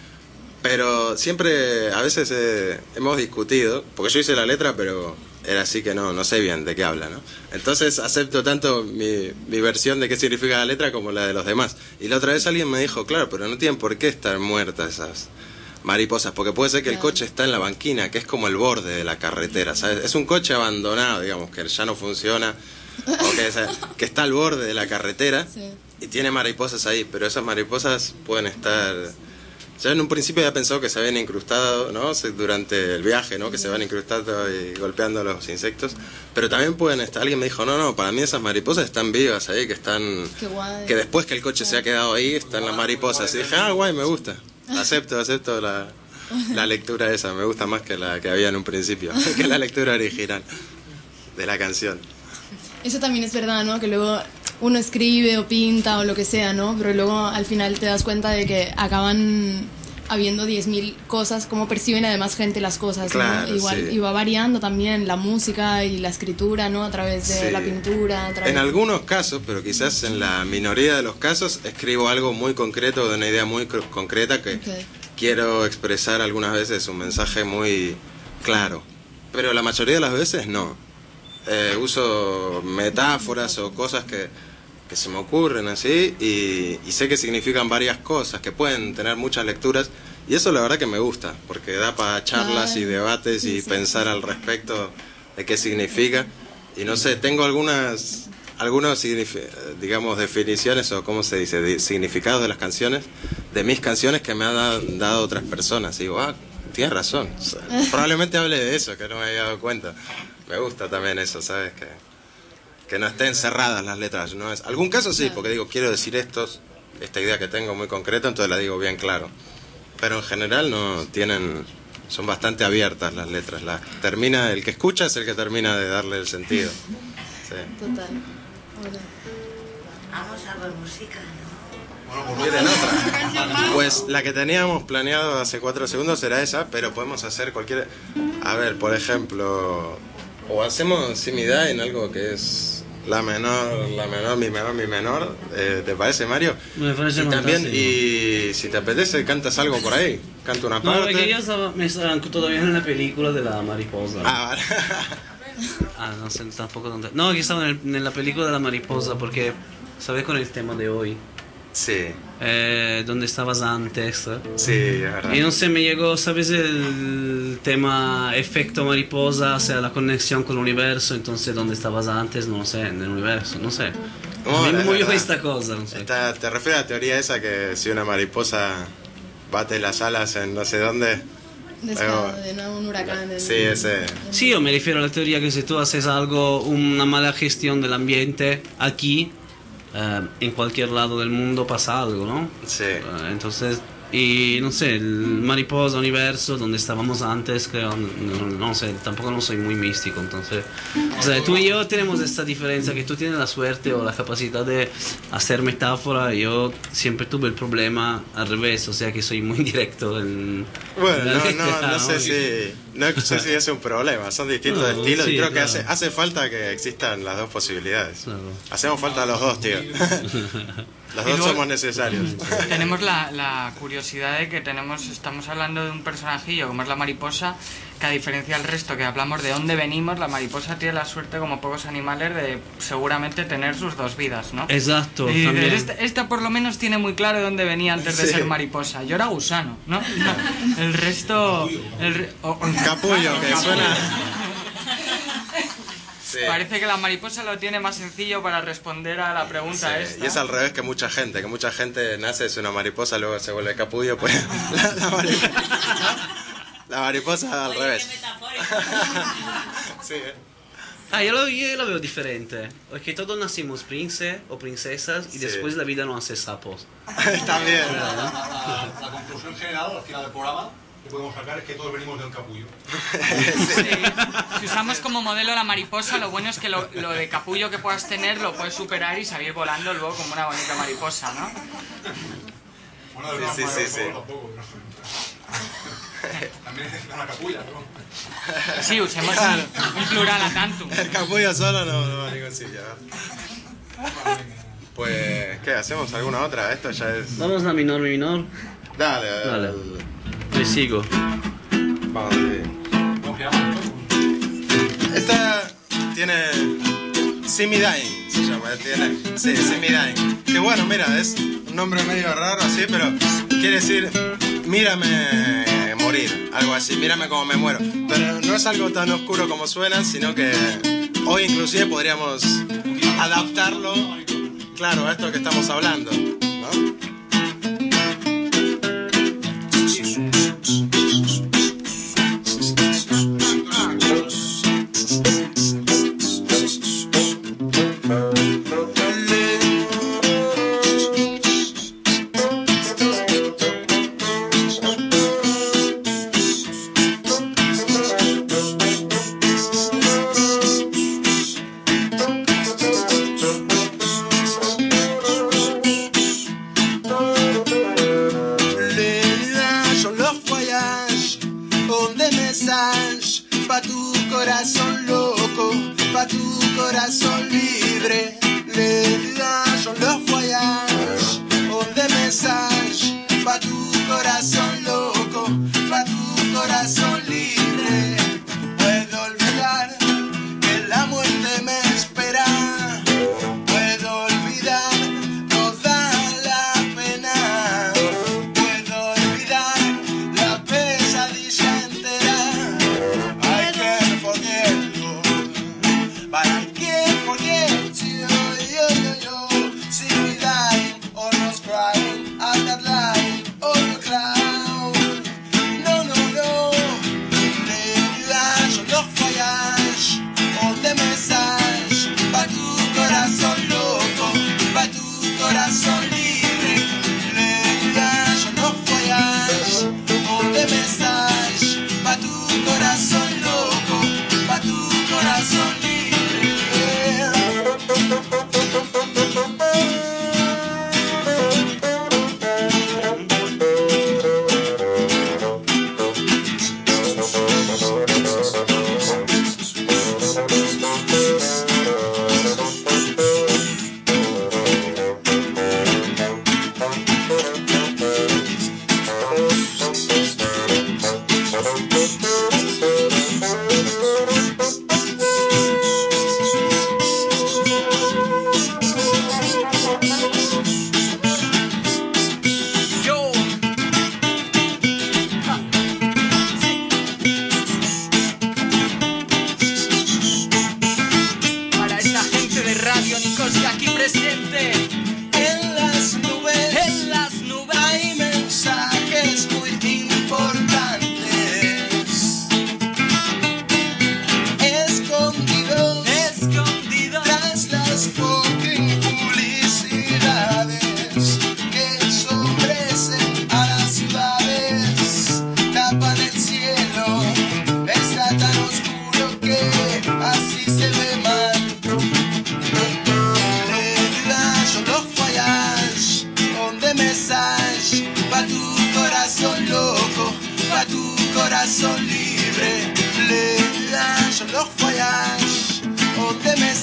Pero siempre, a veces eh, hemos discutido, porque yo hice la letra, pero era así que no, no sé bien de qué habla, ¿no? Entonces acepto tanto mi, mi versión de qué significa la letra como la de los demás. Y la otra vez alguien me dijo, claro, pero no tienen por qué estar muertas esas mariposas, porque puede ser que el coche está en la banquina, que es como el borde de la carretera, ¿sabes? Es un coche abandonado, digamos, que ya no funciona, o que, es- que está al borde de la carretera y tiene mariposas ahí, pero esas mariposas pueden estar... Ya en un principio había pensado que se habían incrustado, ¿no? Se- durante el viaje, ¿no? Que se van incrustando y golpeando a los insectos, pero también pueden estar... Alguien me dijo, no, no, para mí esas mariposas están vivas ahí, que están... Qué guay. Que después que el coche se ha quedado ahí, están las mariposas. Y dije, ah, guay, me gusta. Acepto, acepto la, la lectura esa. Me gusta más que la que había en un principio, que la lectura original de la canción. Eso también es verdad, ¿no? Que luego uno escribe o pinta o lo que sea, ¿no? Pero luego al final te das cuenta de que acaban habiendo diez mil cosas, cómo perciben además gente las cosas, ¿no? Claro, Igual, sí. y va variando también la música y la escritura, ¿no? A través de Sí. la pintura, a través... En algunos casos, pero quizás en la minoría de los casos, escribo algo muy concreto, de una idea muy cr- concreta que Ok. quiero expresar algunas veces un mensaje muy claro. Pero la mayoría de las veces no. Eh, uso metáforas o cosas que, que se me ocurren así y, y sé que significan varias cosas, que pueden tener muchas lecturas. Y eso la verdad que me gusta, porque da para charlas y debates y pensar al respecto de qué significa. Y no sé, tengo algunas, algunos, signifi- digamos, definiciones o cómo se dice, de- significados de las canciones, de mis canciones que me han dado, dado otras personas. Y digo, ah, tienes razón. O sea, probablemente hable de eso, que no me había dado cuenta. Me gusta también eso, ¿sabes? Que, que no estén cerradas las letras. ¿No es? Algún caso sí, porque digo, quiero decir esto, esta idea que tengo muy concreta, entonces la digo bien claro. Pero en general no tienen, son bastante abiertas las letras. La, termina, el que escucha es el que termina de darle el sentido. Sí. Total. Hola. Vamos a ver música, ¿no? ¿Quieren otra? Pues la que teníamos planeado hace cuatro segundos era esa, pero podemos hacer cualquier... A ver, por ejemplo, o hacemos simida en algo que es la menor, la menor, mi menor, mi menor. Eh, ¿Te parece, Mario? Me parece y también, fantástico. y si te apetece, cantas algo por ahí. Canta una No, parte. perché io stavo, mi stavo todavía en la película della mariposa. Ah, vale. Ah, no sé, tampoco donde... No, que estaba en, el- en la película de la mariposa porque, ¿sabes con el tema de hoy? Sí. Eh, donde estabas antes. Sí, es verdad. Y no sé, me llegó, ¿sabes? El tema efecto mariposa, o sea, la conexión con el universo, entonces donde estabas antes, no sé, en el universo, no sé. No, a mí me es movió verdad. esta cosa, no sé. Esta- ¿Te refieres a la teoría esa que si una mariposa bate las alas en no sé dónde? Desencadena un huracán. en- Sí, ese. Sí, yo me refiero a la teoría que si tú haces algo, una mala gestión del ambiente aquí, eh, en cualquier lado del mundo pasa algo, ¿no? Sí. Eh, entonces, y no sé, el mariposa universo donde estábamos antes, creo, no, no sé, tampoco no soy muy místico, entonces, o sea, tú y yo tenemos esta diferencia, que tú tienes la suerte o la capacidad de hacer metáfora, y yo siempre tuve el problema al revés, o sea que soy muy directo en... Bueno, en la no, no, letra, no sé si, no sé si es un problema, son distintos No, estilos sí, y creo que claro. hace, hace falta que existan las dos posibilidades. Hacemos falta los dos, tío. Los Y dos luego- somos necesarios. Tenemos la, la curiosidad de que tenemos, estamos hablando de un personajillo como es la mariposa, que a diferencia del resto que hablamos de dónde venimos, la mariposa tiene la suerte, como pocos animales, de seguramente tener sus dos vidas, ¿no? Exacto, Y también. esta, esta por lo menos tiene muy claro de dónde venía antes de Sí. ser mariposa. Yo era gusano, ¿no? El resto... El, re- o- o- Capullo, que suena... Sí. Parece que la mariposa lo tiene más sencillo para responder a la pregunta Sí, esta. y es al revés que mucha gente, que mucha gente nace, es una mariposa, luego se vuelve capullo, pues la, la mariposa, la mariposa al revés. Sí, eh. Ah, yo lo, yo lo veo diferente, porque todos nacimos princes o princesas y Sí. después la vida nos hace sapos. También. La, la conclusión general al final del programa que podemos sacar es que todos venimos del capullo. Si usamos como modelo la mariposa, lo bueno es que lo, lo de capullo que puedas tener lo puedes superar y salir volando luego como una bonita mariposa, ¿no? Bueno, de Sí, verdad, sí, por sí. favor, tampoco, pero- También necesitan una capulla, ¿no? Sí, usemos un, un plural a tantum. El capullo solo no, no va a ningún sitio. Pues, ¿qué? ¿Hacemos alguna otra? Esto ya es... Vamos a minor, mi minor. Dale, dale. Dale. Le sigo. Vamos, sí. Esta tiene Simidain, se llama, tiene, sí, Simidain. Que bueno, mira, es un nombre medio raro así, pero quiere decir mírame morir, algo así, mírame como me muero. Pero no es algo tan oscuro como suena, sino que hoy inclusive podríamos adaptarlo, claro, a esto que estamos hablando, ¿no?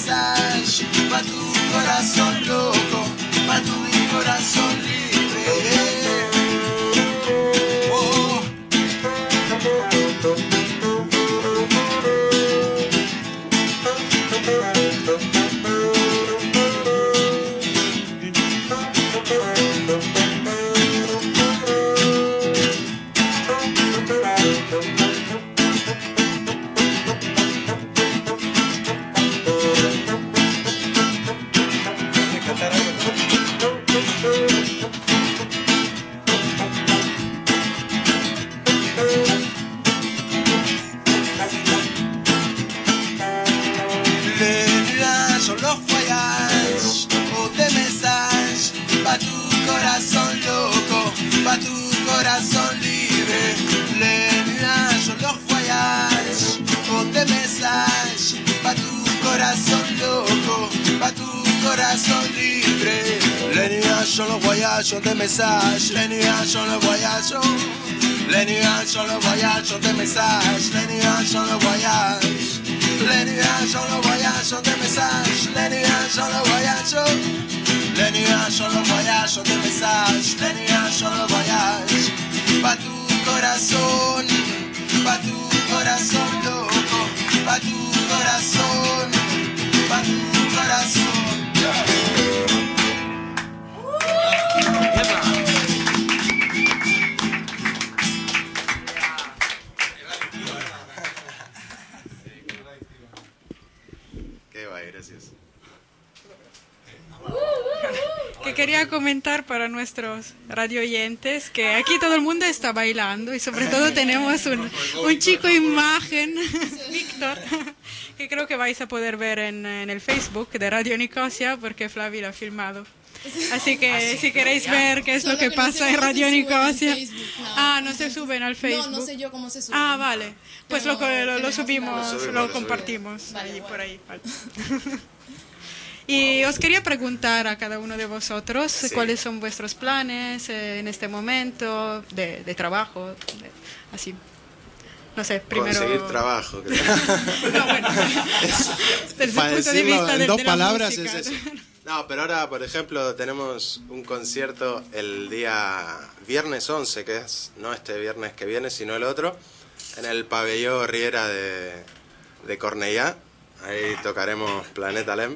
message, pa' tu corazón loco, pa' tu corazón libre. Oh. Pa' tu corazón libre, les nuages, leur voyage, pour des messages, pa' tu corazón loco, pa' tu corazón libre. Les nuages sont le voyage, ont des messages, les nuages sont le voyage, les nuages sont le voyage, ont des messages, les nuages sont le voyage, les nuages sont le voyage, ont des messages, les nuages sont le voyage. Les nuages sont le voyage, sont des messages. Les nuages sont le voyage. Pa' tu corazón, pa' tu corazón loco, pa' tu corazón, pa' tu corazón. Qué guay, gracias. Que quería comentar para nuestros radio oyentes que aquí todo el mundo está bailando y sobre todo tenemos un, un chico imagen, Víctor, que creo que vais a poder ver en, en el Facebook de Radio Nicosia porque Flavio lo ha filmado. Así que Así si queréis ya. ver qué es Solo lo que que no pasa sé en cómo Radio se sube en Nicosia. Facebook, no. Ah, no se suben al Facebook. No, no sé yo cómo se sube. Ah, vale. Pues Pero lo, lo, lo tenemos subimos, una- Lo subimos, lo lo compartimos Vale, ahí, bueno. por ahí. Vale. Y os quería preguntar a cada uno de vosotros Sí. cuáles son vuestros planes eh, en este momento de, de trabajo, de- así. No sé, primero... Conseguir trabajo. creo. No, bueno, desde el Para punto de decirlo vista en de, dos de la palabras música. es eso. No, pero ahora, por ejemplo, tenemos un concierto el día viernes once, que es no este viernes que viene, sino el otro, en el pabellón Riera de, de Cornellá. Ahí tocaremos Planeta Lem.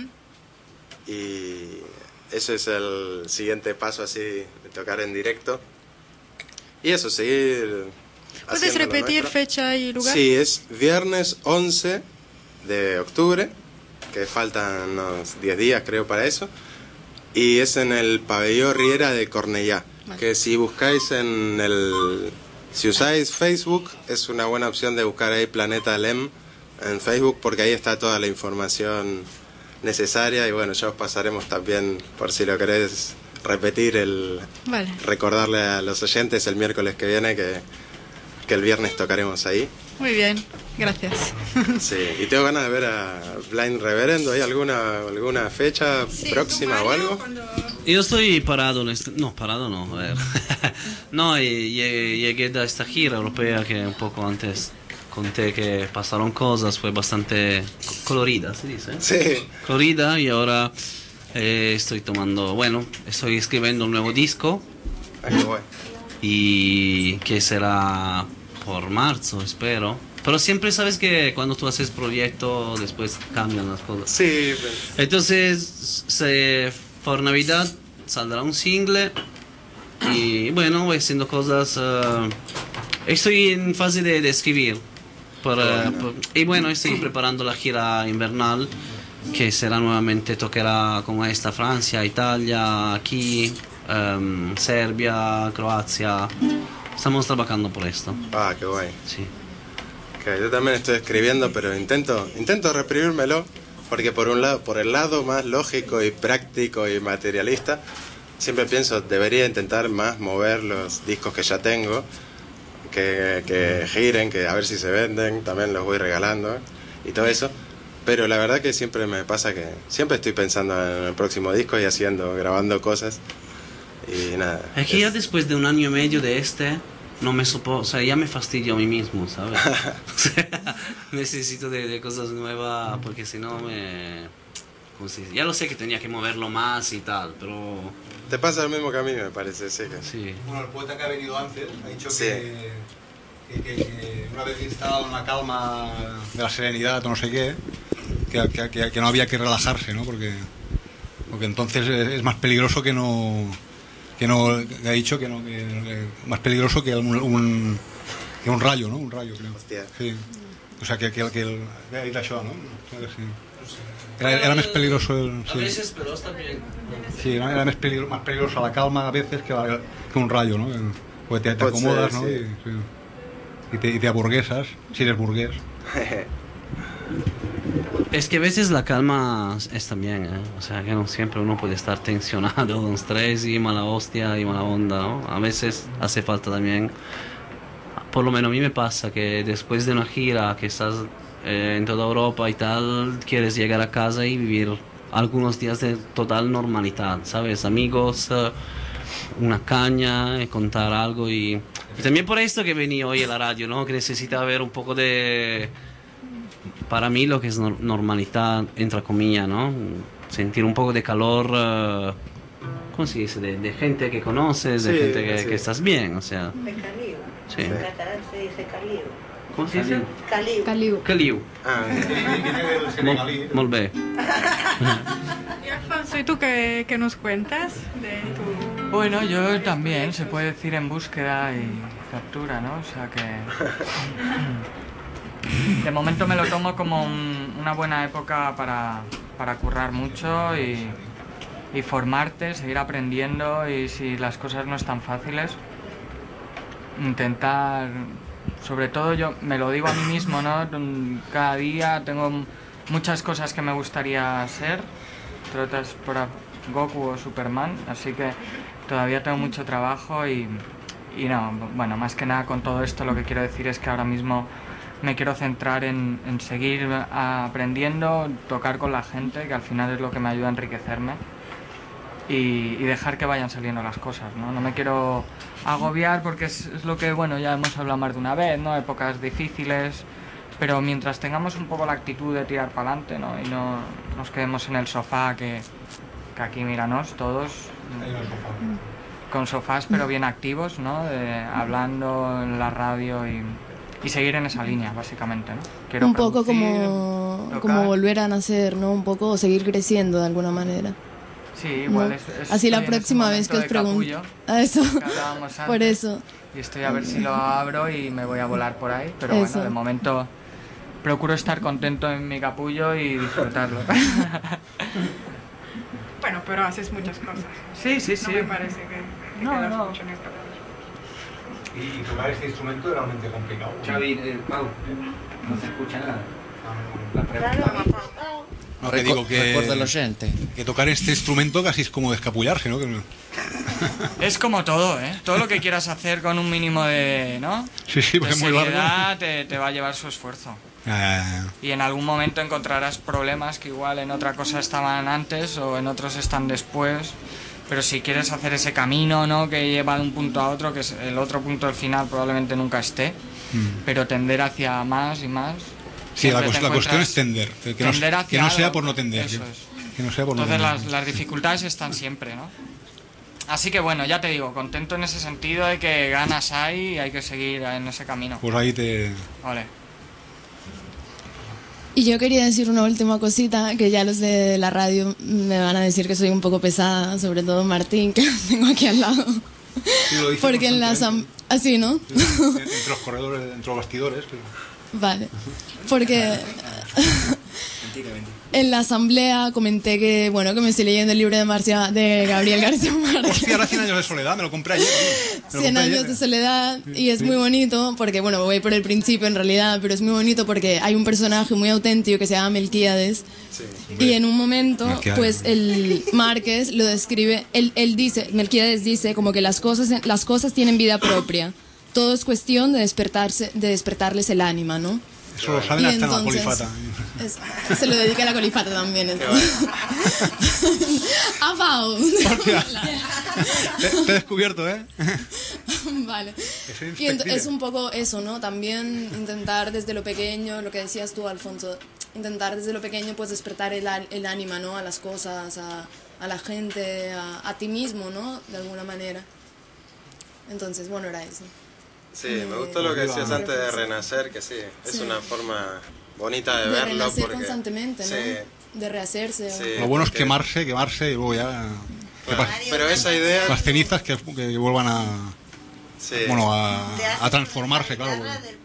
Y ese es el siguiente paso así, de tocar en directo. Y eso, seguir... ¿Puedes haciendo lo repetir nuestro. fecha y lugar? Sí, es viernes once de octubre, que faltan unos diez días creo para eso, y es en el pabellón Riera de Cornellá, que si buscáis en el... Si usáis Facebook, es una buena opción de buscar ahí Planeta Lem en Facebook, porque ahí está toda la información necesaria, y bueno, ya os pasaremos también, por si lo queréis repetir, el Vale. recordarle a los oyentes el miércoles que viene que, que el viernes tocaremos ahí. Muy bien, gracias. Sí, y tengo ganas de ver a Blind Reverendo. ¿Hay alguna alguna fecha próxima o algo? Yo estoy parado, en este- no, parado no, a ver. No, y- llegué, llegué de esta gira europea que un poco antes conté que pasaron cosas, fue bastante co- colorida, ¿se dice? Sí. Colorida, y ahora eh, estoy tomando, bueno, estoy escribiendo un nuevo disco. Ah, qué guay. Y que será por marzo, espero. Pero siempre sabes que cuando tú haces proyecto, después cambian las cosas. Sí. Entonces, se, por Navidad saldrá un single. Y bueno, voy haciendo cosas. eh, estoy en fase de, de escribir. Por, eh, por- y bueno, estoy preparando la gira invernal. Que será nuevamente, tocará como esta Francia, Italia, aquí, em, Serbia, Croacia. Estamos trabajando por esto. Ah, qué guay. Sí. Ok, yo también estoy escribiendo, pero intento intento reprimírmelo, porque por un lado, por el lado más lógico y práctico y materialista, siempre pienso, debería intentar más mover los discos que ya tengo, que, que giren, que a ver si se venden, también los voy regalando y todo eso. Pero la verdad que siempre me pasa que siempre estoy pensando en el próximo disco y haciendo, grabando cosas. Y nada. Es que ya después de un año y medio de este, no me soporto, o sea, ya me fastidio a mí mismo, ¿sabes? O sea, necesito de, de cosas nuevas porque si no me... ¿cómo se dice? Ya lo sé que tenía que moverlo más y tal, pero... Te pasa lo mismo que a mí, me parece, sí. Sí. Bueno, el poeta que ha venido antes ha dicho Sí. que, que, que- que una vez instalado en la calma de la serenidad o no sé qué, que, que- que- que no había que relajarse, ¿no? Porque, porque entonces es, es más peligroso que no... que no que ha dicho que no que, que más peligroso que un, un que un rayo, ¿no? Un rayo, creo. Hostia. Sí. O sea, que, que, que el... que ha dit això, no? O sea, que sí. Era, era más peligroso el... A sí. veces, pero está bien. Sí, ¿no? Era más, peligro, más peligrosa la calma a veces que, la- que un rayo, ¿no? Porque te, te Pot acomodas, ser, ¿no? sí. Y, sí. Y te, y te aburguesas, si eres burgués. Es que a veces la calma es también, ¿eh? O sea, que no siempre uno puede estar tensionado con estrés y mala hostia y mala onda, ¿no? A veces hace falta también, por lo menos a mí me pasa que después de una gira que estás eh, en toda Europa y tal, quieres llegar a casa y vivir algunos días de total normalidad, ¿sabes? Amigos, eh, una caña, y contar algo y, y también por esto que venía hoy a la radio, ¿no? Que necesitaba ver un poco de... Para mí lo que es nor- normalidad, entre comillas, ¿no? Sentir un poco de calor, eh, ¿cómo se dice? De, de gente que conoces, de Sí, gente que, sí. que estás bien, o sea... De Caliu. Sí. En catalán se dice Caliu. ¿Cómo se dice? Caliu. Caliu. Caliu. Ah, Mol, molt bé. Y Alfonso, ¿y tú qué, qué nos cuentas de tu...? Bueno, yo también, se puede decir en búsqueda y captura, ¿no? O sea que... De momento me lo tomo como un- una buena época para, para currar mucho y, y formarte, seguir aprendiendo y si las cosas no están fáciles, intentar, sobre todo yo me lo digo a mí mismo, ¿no? Cada día tengo muchas cosas que me gustaría ser, entre otras por a- Goku o Superman, así que todavía tengo mucho trabajo y, y no, bueno, más que nada con todo esto lo que quiero decir es que ahora mismo me quiero centrar en, en seguir aprendiendo, tocar con la gente, que al final es lo que me ayuda a enriquecerme y, y dejar que vayan saliendo las cosas, ¿no? No me quiero agobiar porque es, es lo que, bueno, ya hemos hablado más de una vez, ¿no? Épocas difíciles, pero mientras tengamos un poco la actitud de tirar para adelante, ¿no? Y no nos quedemos en el sofá, que, que aquí míranos todos, con sofás pero bien activos, ¿no? De, hablando en la radio y... y seguir en esa línea, básicamente, ¿no? Quiero Un poco producir, como, tocar. como volver a nacer, ¿no? Un poco seguir creciendo de alguna manera. Sí, igual ¿no? es, es- Así la estoy en ese próxima vez que os momento de pregunto. capullo A eso. que hablábamos Por antes, eso. Y estoy a ver si lo abro y me voy a volar por ahí, pero Eso. bueno, de momento procuro estar contento en mi capullo y disfrutarlo. Bueno, pero haces muchas cosas. Sí, sí, sí. No me parece que, que No, quedas no. mucho en esto. Y tocar este instrumento es realmente complicado. Xavi, eh, Pau, no se escucha nada. No, que digo que, Recuerda al oyente. que tocar este instrumento casi es como descapullarse, ¿no? Que no- Es como todo, ¿eh? Todo lo que quieras hacer con un mínimo de, ¿no? Sí, sí, porque de es muy largo. seriedad te, te va a llevar su esfuerzo. Ah, Y en algún momento encontrarás problemas que igual en otra cosa estaban antes o en otros están después. Pero si quieres hacer ese camino, ¿no? Que lleva de un punto a otro, que es el otro punto al final probablemente nunca esté, Mm. pero tender hacia más y más. Sí, la, siempre cues- te la cuestión es encuentras- tender. Que no, tender hacia que no sea algo. por no tender. Eso que, es. que no sea por no Entonces tender. las, las dificultades están siempre, ¿no? Así que bueno, ya te digo, contento en ese sentido de que ganas hay y hay que seguir en ese camino. Pues ahí te... Vale. Y yo quería decir una última cosita, que ya los de la radio me van a decir que soy un poco pesada, sobre todo Martín, que lo tengo aquí al lado. Sí, lo dice Porque en la constantemente. asam- así, ¿no? Entre los corredores, entre los bastidores. Pero... Vale. Porque en la asamblea comenté que, bueno, que me estoy leyendo el libro de Marcia, de Gabriel García Márquez. Hostia, ahora cien años de soledad, me lo compré ayer. Me lo cien compré años ayer. de soledad y es muy bonito porque, bueno, voy por el principio en realidad, pero es muy bonito porque hay un personaje muy auténtico que se llama Melquíades y en un momento, Melquíades. pues el Márquez lo describe, él, él dice, Melquíades dice como que las cosas, las cosas tienen vida propia, todo es cuestión de despertarse, de despertarles el ánima, ¿no? Eso lo saben Y hasta en la entonces- colifata. Es- se lo dedica a la colifata también. ¡Afao! te, te he descubierto, ¿eh? Vale. Y ent- es un poco eso, ¿no? También intentar desde lo pequeño, lo que decías tú, Alfonso, intentar desde lo pequeño pues despertar el, el ánima, ¿no? A las cosas, a, a la gente, a, a ti mismo, ¿no? De alguna manera. Entonces, bueno, era eso. Sí, me gustó lo que decías antes de renacer, que sí, es Sí. una forma bonita de, De verlo. renacer Porque, constantemente, ¿no? sí, De rehacerse. Sí. o- Lo bueno es porque- quemarse, quemarse y luego ya... que Claro, pas- pero esa idea... Las cenizas que, que vuelvan a... Sí. Bueno, a, a transformarse, claro.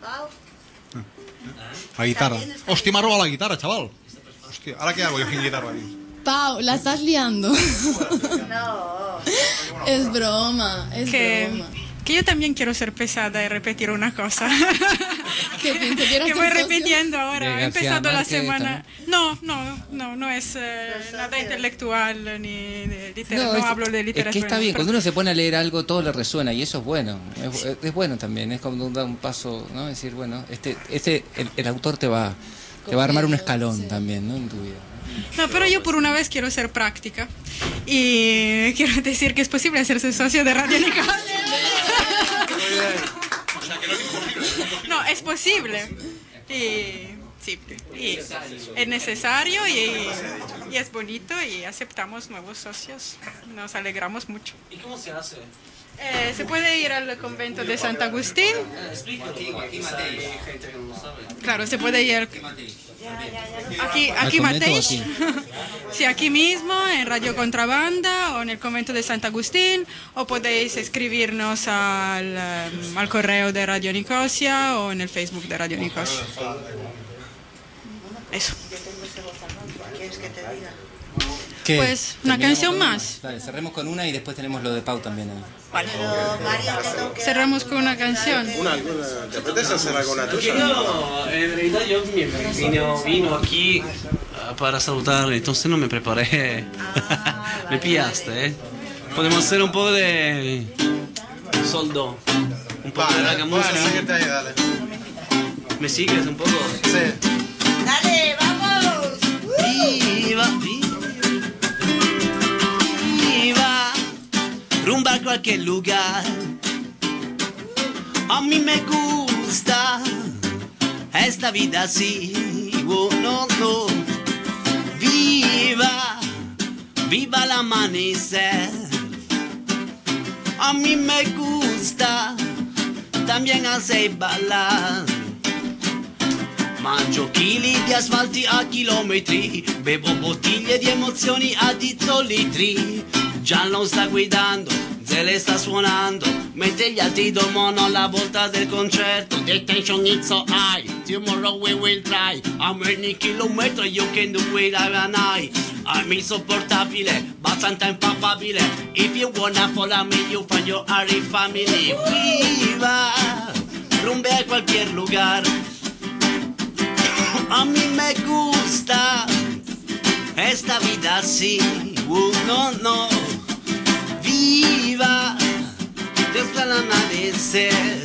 La guitarra. Hostia, me ha robado la guitarra, chaval. Hostia, ¿ahora qué hago yo sin guitarra aquí? Pau, la estás liando. No. Es broma, es que, broma. que yo también quiero ser pesada y repetir una cosa. ¿Qué piensas? ¿Quieres que ser voy socio? repitiendo De ahora. He García empezado la Márquez, semana. No, no, no, no es eh, nada intelectual ni de literatura. No, es, hablo de es literatura. que está bien, pero- cuando uno se pone a leer algo todo le resuena y eso es bueno, es, es bueno también, es como dar un paso, ¿no? Decir, bueno, este, este el, el autor te va, te va a armar un escalón también, ¿no? En tu vida. No, pero yo por una vez quiero ser práctica y quiero decir que es posible hacerse socio de Radio Nicosia. No, es posible. Y, sí, y es necesario y, y es bonito y aceptamos nuevos socios. Nos alegramos mucho. ¿Y cómo se hace? Eh, se puede ir al convento de Sant Agustín. Claro, se puede ir al- aquí, ¿Al aquí convento o Mateix. aquí? Sí, aquí mismo, en Radio Contrabanda o en el convento de Sant Agustín, o podéis escribirnos al, em, al correo de Radio Nicosia o en el Facebook de Radio Nicosia. Eso. ¿Quieres que te diga? ¿Qué? Pues, una Terminamos canción con una. más. Dale, cerremos con una y después tenemos lo de Pau también ahí. Vale. Cerramos con una canción. Una, alguna, ¿te apetece hacer alguna Porque tuya? yo, en realidad yo me vino, vino aquí ah, para saludar, entonces no me preparé. Me pillaste, ¿eh? Podemos hacer un poco de soldo, un poco de la Vale, música. bueno, síguete ahí, dale. ¿Me sigues un poco? Sí. ¡Dale, vamos! Viva, viva, rumba a cualquier lugar. A mí me gusta esta vida así, oh, no, no. Viva, viva el amanecer. A mí me gusta también hacer bailar. Mangio chili di asfalti a chilometri, bevo bottiglie di emozioni a dietro litri. Già non sta guidando, Zele sta suonando, mentre gli altri dormono alla volta del concerto. The tension is so high, tomorrow we will try. A many chilometri you can do it every night. I'm insopportabile, abbastanza impapabile. If you wanna follow me, you find your Ari family. Viva, rumbe a cualquier lugar. A mí me gusta esta vida así, uh, no, no. Viva desde el amanecer.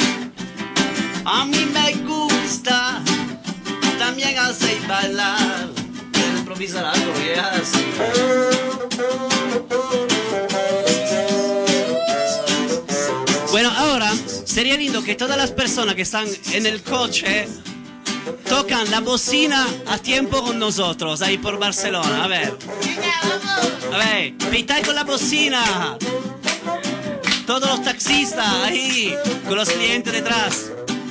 A mí me gusta también hacer bailar. Quiero improvisar algo, ya así. Bueno, ahora sería lindo que todas las personas que están en el coche tocan la bocina a tiempo con nosotros ahí por Barcelona. A ver. A ver, pitáis con la bocina. Todos los taxistas ahí con los clientes detrás.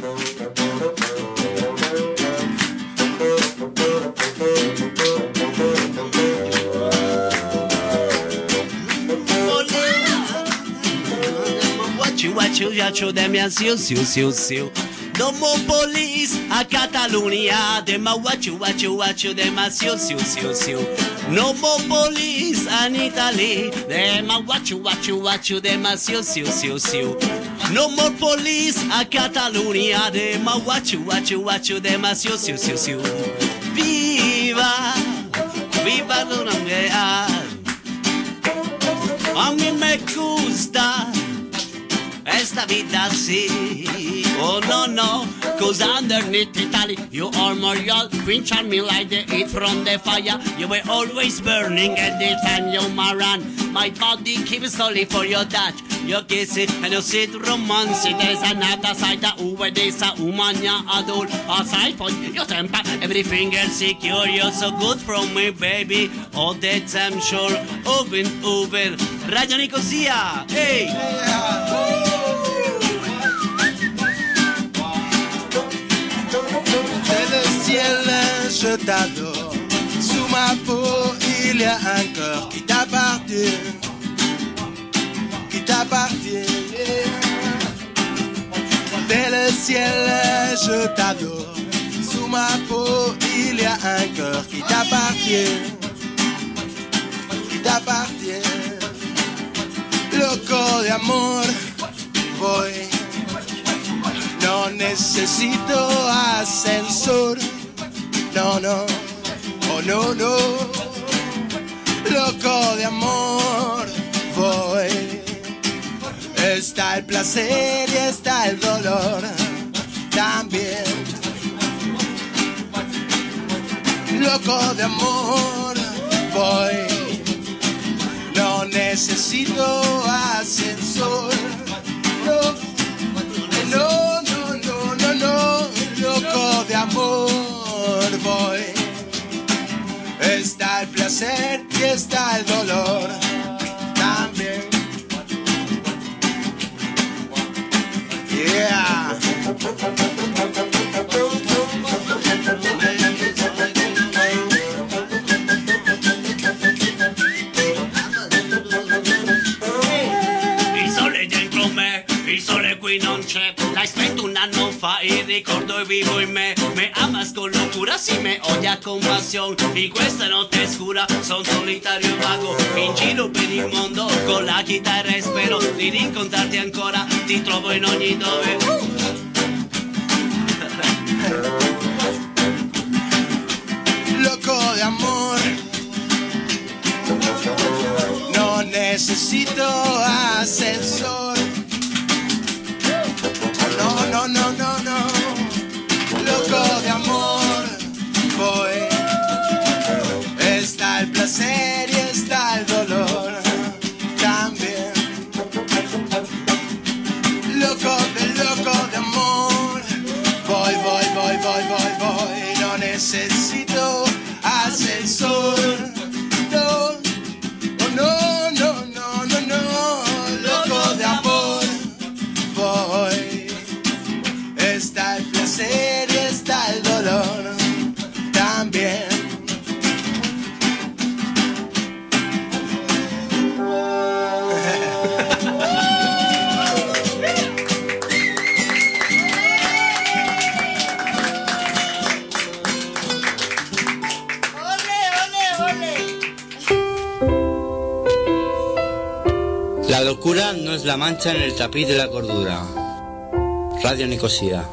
Guachu, guachu, guachu, de mi siu, siu, siu, siu. Domo police a Catalunya, de ma guachu, guachu, guachu, de ma siu, siu, siu, siu. No more police in Italy, de ma guachu, guachu, guachu, de ma siu, siu, siu, siu. No more police a Catalunya, de ma guachu, guachu, guachu, de ma siu, siu, siu, siu. Viva, viva la unidad. A mí me gusta questa vita sì. Oh no no, cause underneath Italy you are more young, Queen charming like the heat from the fire. You were always burning at the time you run. My body keeps slowly for your touch, your kissing and your sweet romance. There's another side that over this a umanya adult. Aside from your temper, everything else secure. You're so good from me, baby. All that I'm sure. Over, over. Radio Nicosia. Hey. Dès le ciel, je t'adore. Sous ma peau, il y a un corps qui t'appartient, qui t'appartient. Dès le ciel, je t'adore. Sous ma peau, il y a un cœur qui t'appartient, qui t'appartient. Loco de amor, voy. No necesito ascensor, no, no, oh no, no. Loco de amor, voy. Está el placer y está el dolor también. Loco de amor, voy. No necesito ascensor. No, no, no, no, no, no. Loco de amor, voy. Está el placer y está el dolor también. Yeah. Il sole dentro me, il sole qui non c'è. L'hai spento un anno fa, il ricordo è vivo in me. Me amas con locura, si me odia con passione. In questa notte scura, son solitario e vago. In giro per il mondo, con la chitarra e spero di rincontrarti ancora. Ti trovo in ogni dove. Loco de amor, no necesito ascensor. No, no, no, no, no. Loco de amor, voy. Está el placer y está el dolor también. Loco de loco de amor, voy, voy, voy, voy, voy, voy. No necesito ascensor. No, no, no, no, no, no. Loco de amor, voy. Está el placer y está el dolor también. La locura no es la mancha en el tapiz de la cordura. Radio Nicosia.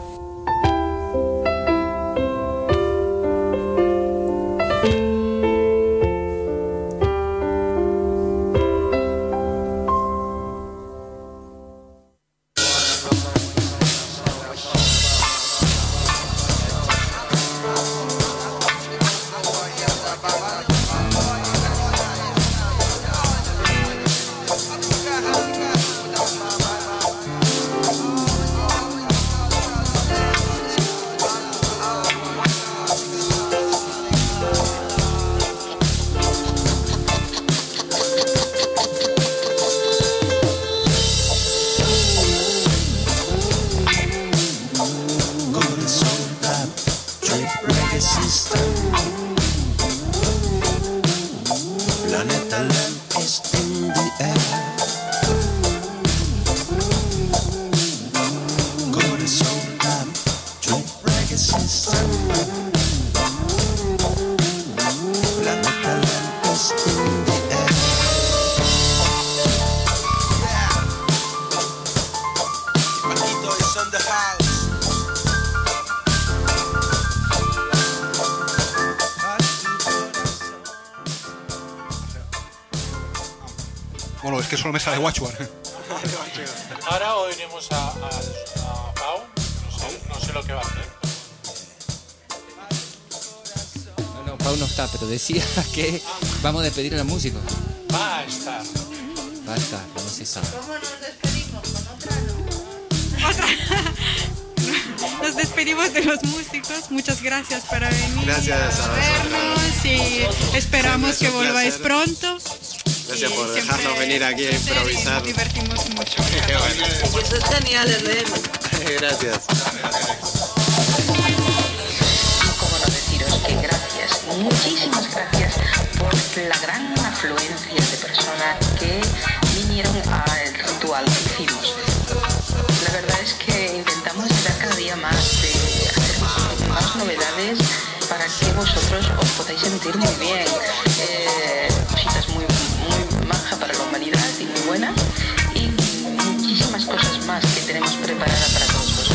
Bueno, es que solo me sale Watchword. Ahora oiremos a, a, a Pau, no sé, no sé lo que va a hacer. No, no, Pau no está, pero decía que vamos a despedir a los músicos. Va a estar. Va a estar, no se sabe. ¿Cómo nos despedimos? ¿Con otra no? Otra. Nos despedimos de los músicos. Muchas gracias por venir Gracias a a vernos y esperamos que volváis pronto. Gracias por Y dejarnos siempre venir aquí a improvisar. Nos divertimos mucho. Qué bueno. Eso es genial, Elena. Gracias. Cómo no deciros que gracias, muchísimas gracias por la gran afluencia de personas que vinieron al ritual que hicimos. La verdad es que intentamos dar cada día más, de hacer más novedades para que vosotros os podáis sentir muy bien. Eh, cositas muy, muy maja para la humanidad y muy buena. Y muchísimas cosas más que tenemos preparadas para todos vosotros.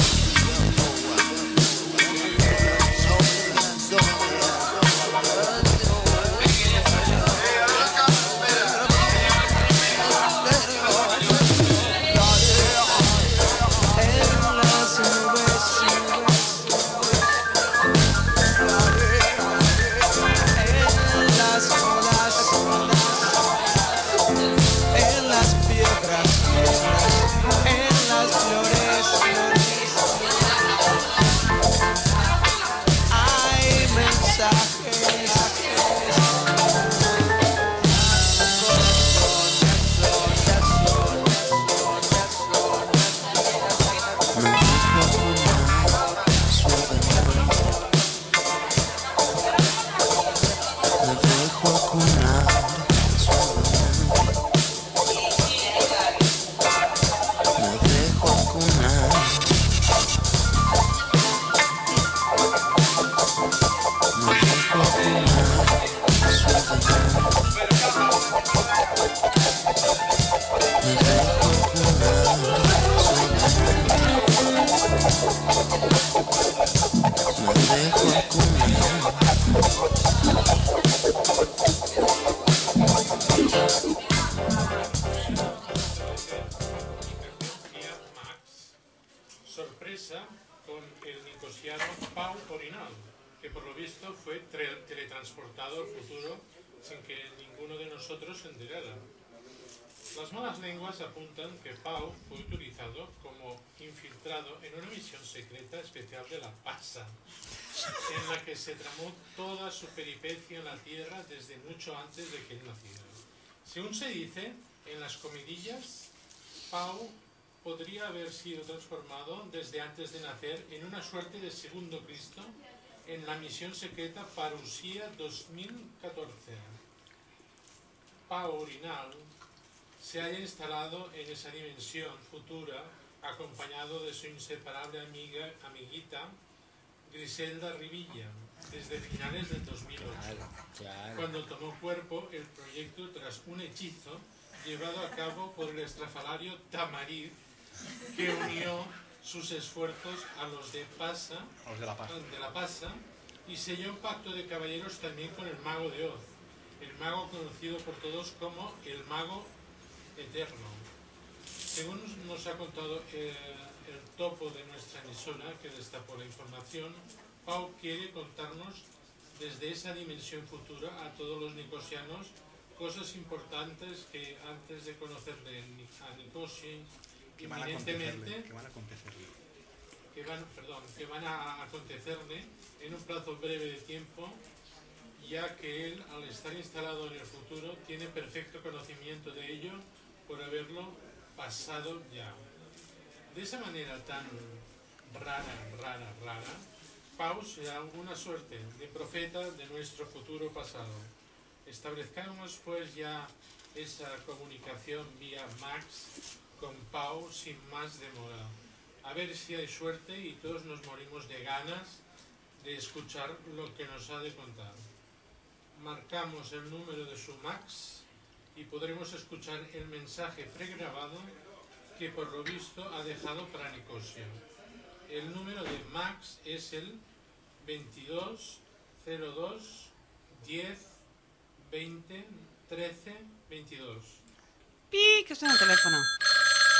En las piedras, en las flores, hay mensajes. Me dejo acunar suavemente. Me dejo acunar. Me dejo acunar suavemente. Me dejo acunar suavemente. Me dejo acunar. Sorpresa con el nicosiano Pau Orinal, que por lo visto fue tre- teletransportado al futuro sin que ninguno de nosotros se enterara. Las malas lenguas apuntan que Pau fue utilizado como infiltrado en una misión secreta especial de la PASA, en la que se tramó toda su peripecia en la Tierra desde mucho antes de que él naciera. Según se dice, en las comidillas, Pau podría haber sido transformado desde antes de nacer en una suerte de segundo Cristo en la misión secreta Parousia dos mil catorce. Pau Orinal se haya instalado en esa dimensión futura acompañado de su inseparable amiga, amiguita Griselda Rivilla desde finales del dos mil ocho, Claro, claro. cuando tomó cuerpo el proyecto tras un hechizo llevado a cabo por el estrafalario Tamariz, que unió sus esfuerzos a los de Pasa, A los de la Paz. de la Pasa, y selló un pacto de caballeros también con el mago de Oz, el mago conocido por todos como el mago eterno. Según nos ha contado eh, el topo de nuestra emisora que destapó la información, Pau quiere contarnos desde esa dimensión futura a todos los nicosianos cosas importantes que antes de conocerle a Nicosia Que van a inminentemente acontecerle, que van a acontecerle. que van, perdón, que van a acontecerle en un plazo breve de tiempo, ya que él, al estar instalado en el futuro, tiene perfecto conocimiento de ello por haberlo pasado ya. De esa manera tan rara, rara, rara, Pau será una suerte de profeta de nuestro futuro pasado. Establezcamos pues ya esa comunicación vía Max con Pau sin más demora. A ver si hay suerte y todos nos morimos de ganas de escuchar lo que nos ha de contar. Marcamos el número de su Max y podremos escuchar el mensaje pregrabado que por lo visto ha dejado para Nicosia. El número de Max es el veintidós cero dos diez veinte trece veintidós. ¡Pi! Que suena el teléfono.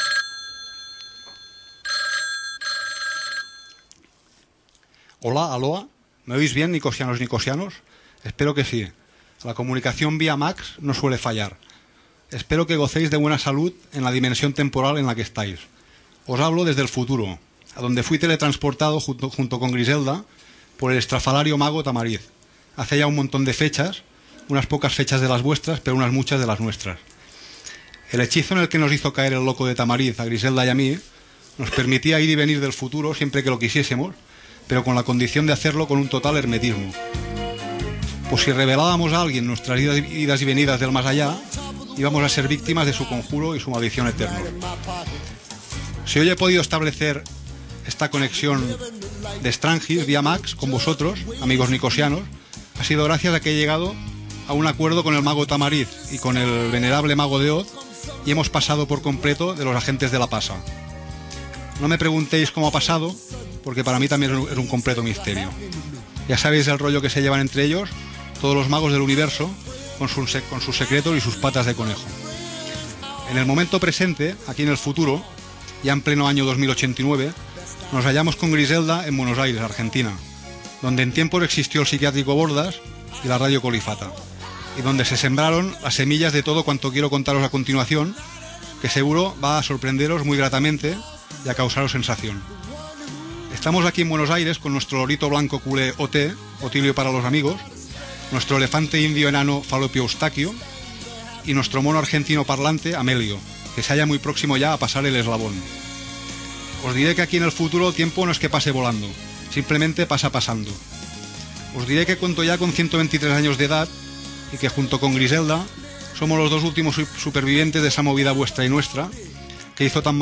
Hola, aloha. ¿Me oís bien, nicosianos, nicosianos? Espero que sí. La comunicación vía Max no suele fallar. Espero que gocéis de buena salud en la dimensión temporal en la que estáis. Os hablo desde el futuro, a donde fui teletransportado junto, junto con Griselda por el estrafalario mago Tamariz. Hace ya un montón de fechas, unas pocas fechas de las vuestras, pero unas muchas de las nuestras. El hechizo en el que nos hizo caer el loco de Tamariz a Griselda y a mí nos permitía ir y venir del futuro siempre que lo quisiésemos, pero con la condición de hacerlo con un total hermetismo. Pues si revelábamos a alguien nuestras idas y venidas del más allá, íbamos a ser víctimas de su conjuro y su maldición eterna. Si hoy he podido establecer esta conexión de Strangis vía Max con vosotros, amigos nicosianos, ha sido gracias a que he llegado a un acuerdo con el mago Tamariz y con el venerable mago de Oz, y hemos pasado por completo de los agentes de la Pasa. No me preguntéis cómo ha pasado, porque para mí también es un completo misterio. Ya sabéis el rollo que se llevan entre ellos todos los magos del universo, con sus, con sus secretos y sus patas de conejo. En el momento presente, aquí en el futuro, ya en pleno año dos mil ochenta y nueve, nos hallamos con Griselda en Buenos Aires, Argentina, donde en tiempos existió el psiquiátrico Bordas y la radio Colifata, y donde se sembraron las semillas de todo cuanto quiero contaros a continuación, que seguro va a sorprenderos muy gratamente y a causaros sensación. Estamos aquí en Buenos Aires con nuestro lorito blanco culé O T, Otilio para los amigos, nuestro elefante indio enano Falopio Eustaquio y nuestro mono argentino parlante Amelio, que se halla muy próximo ya a pasar el eslabón. Os diré que aquí en el futuro el tiempo no es que pase volando, simplemente pasa pasando. Os diré que cuento ya con ciento veintitrés años de edad y que junto con Griselda somos los dos últimos supervivientes de esa movida vuestra y nuestra que hizo tan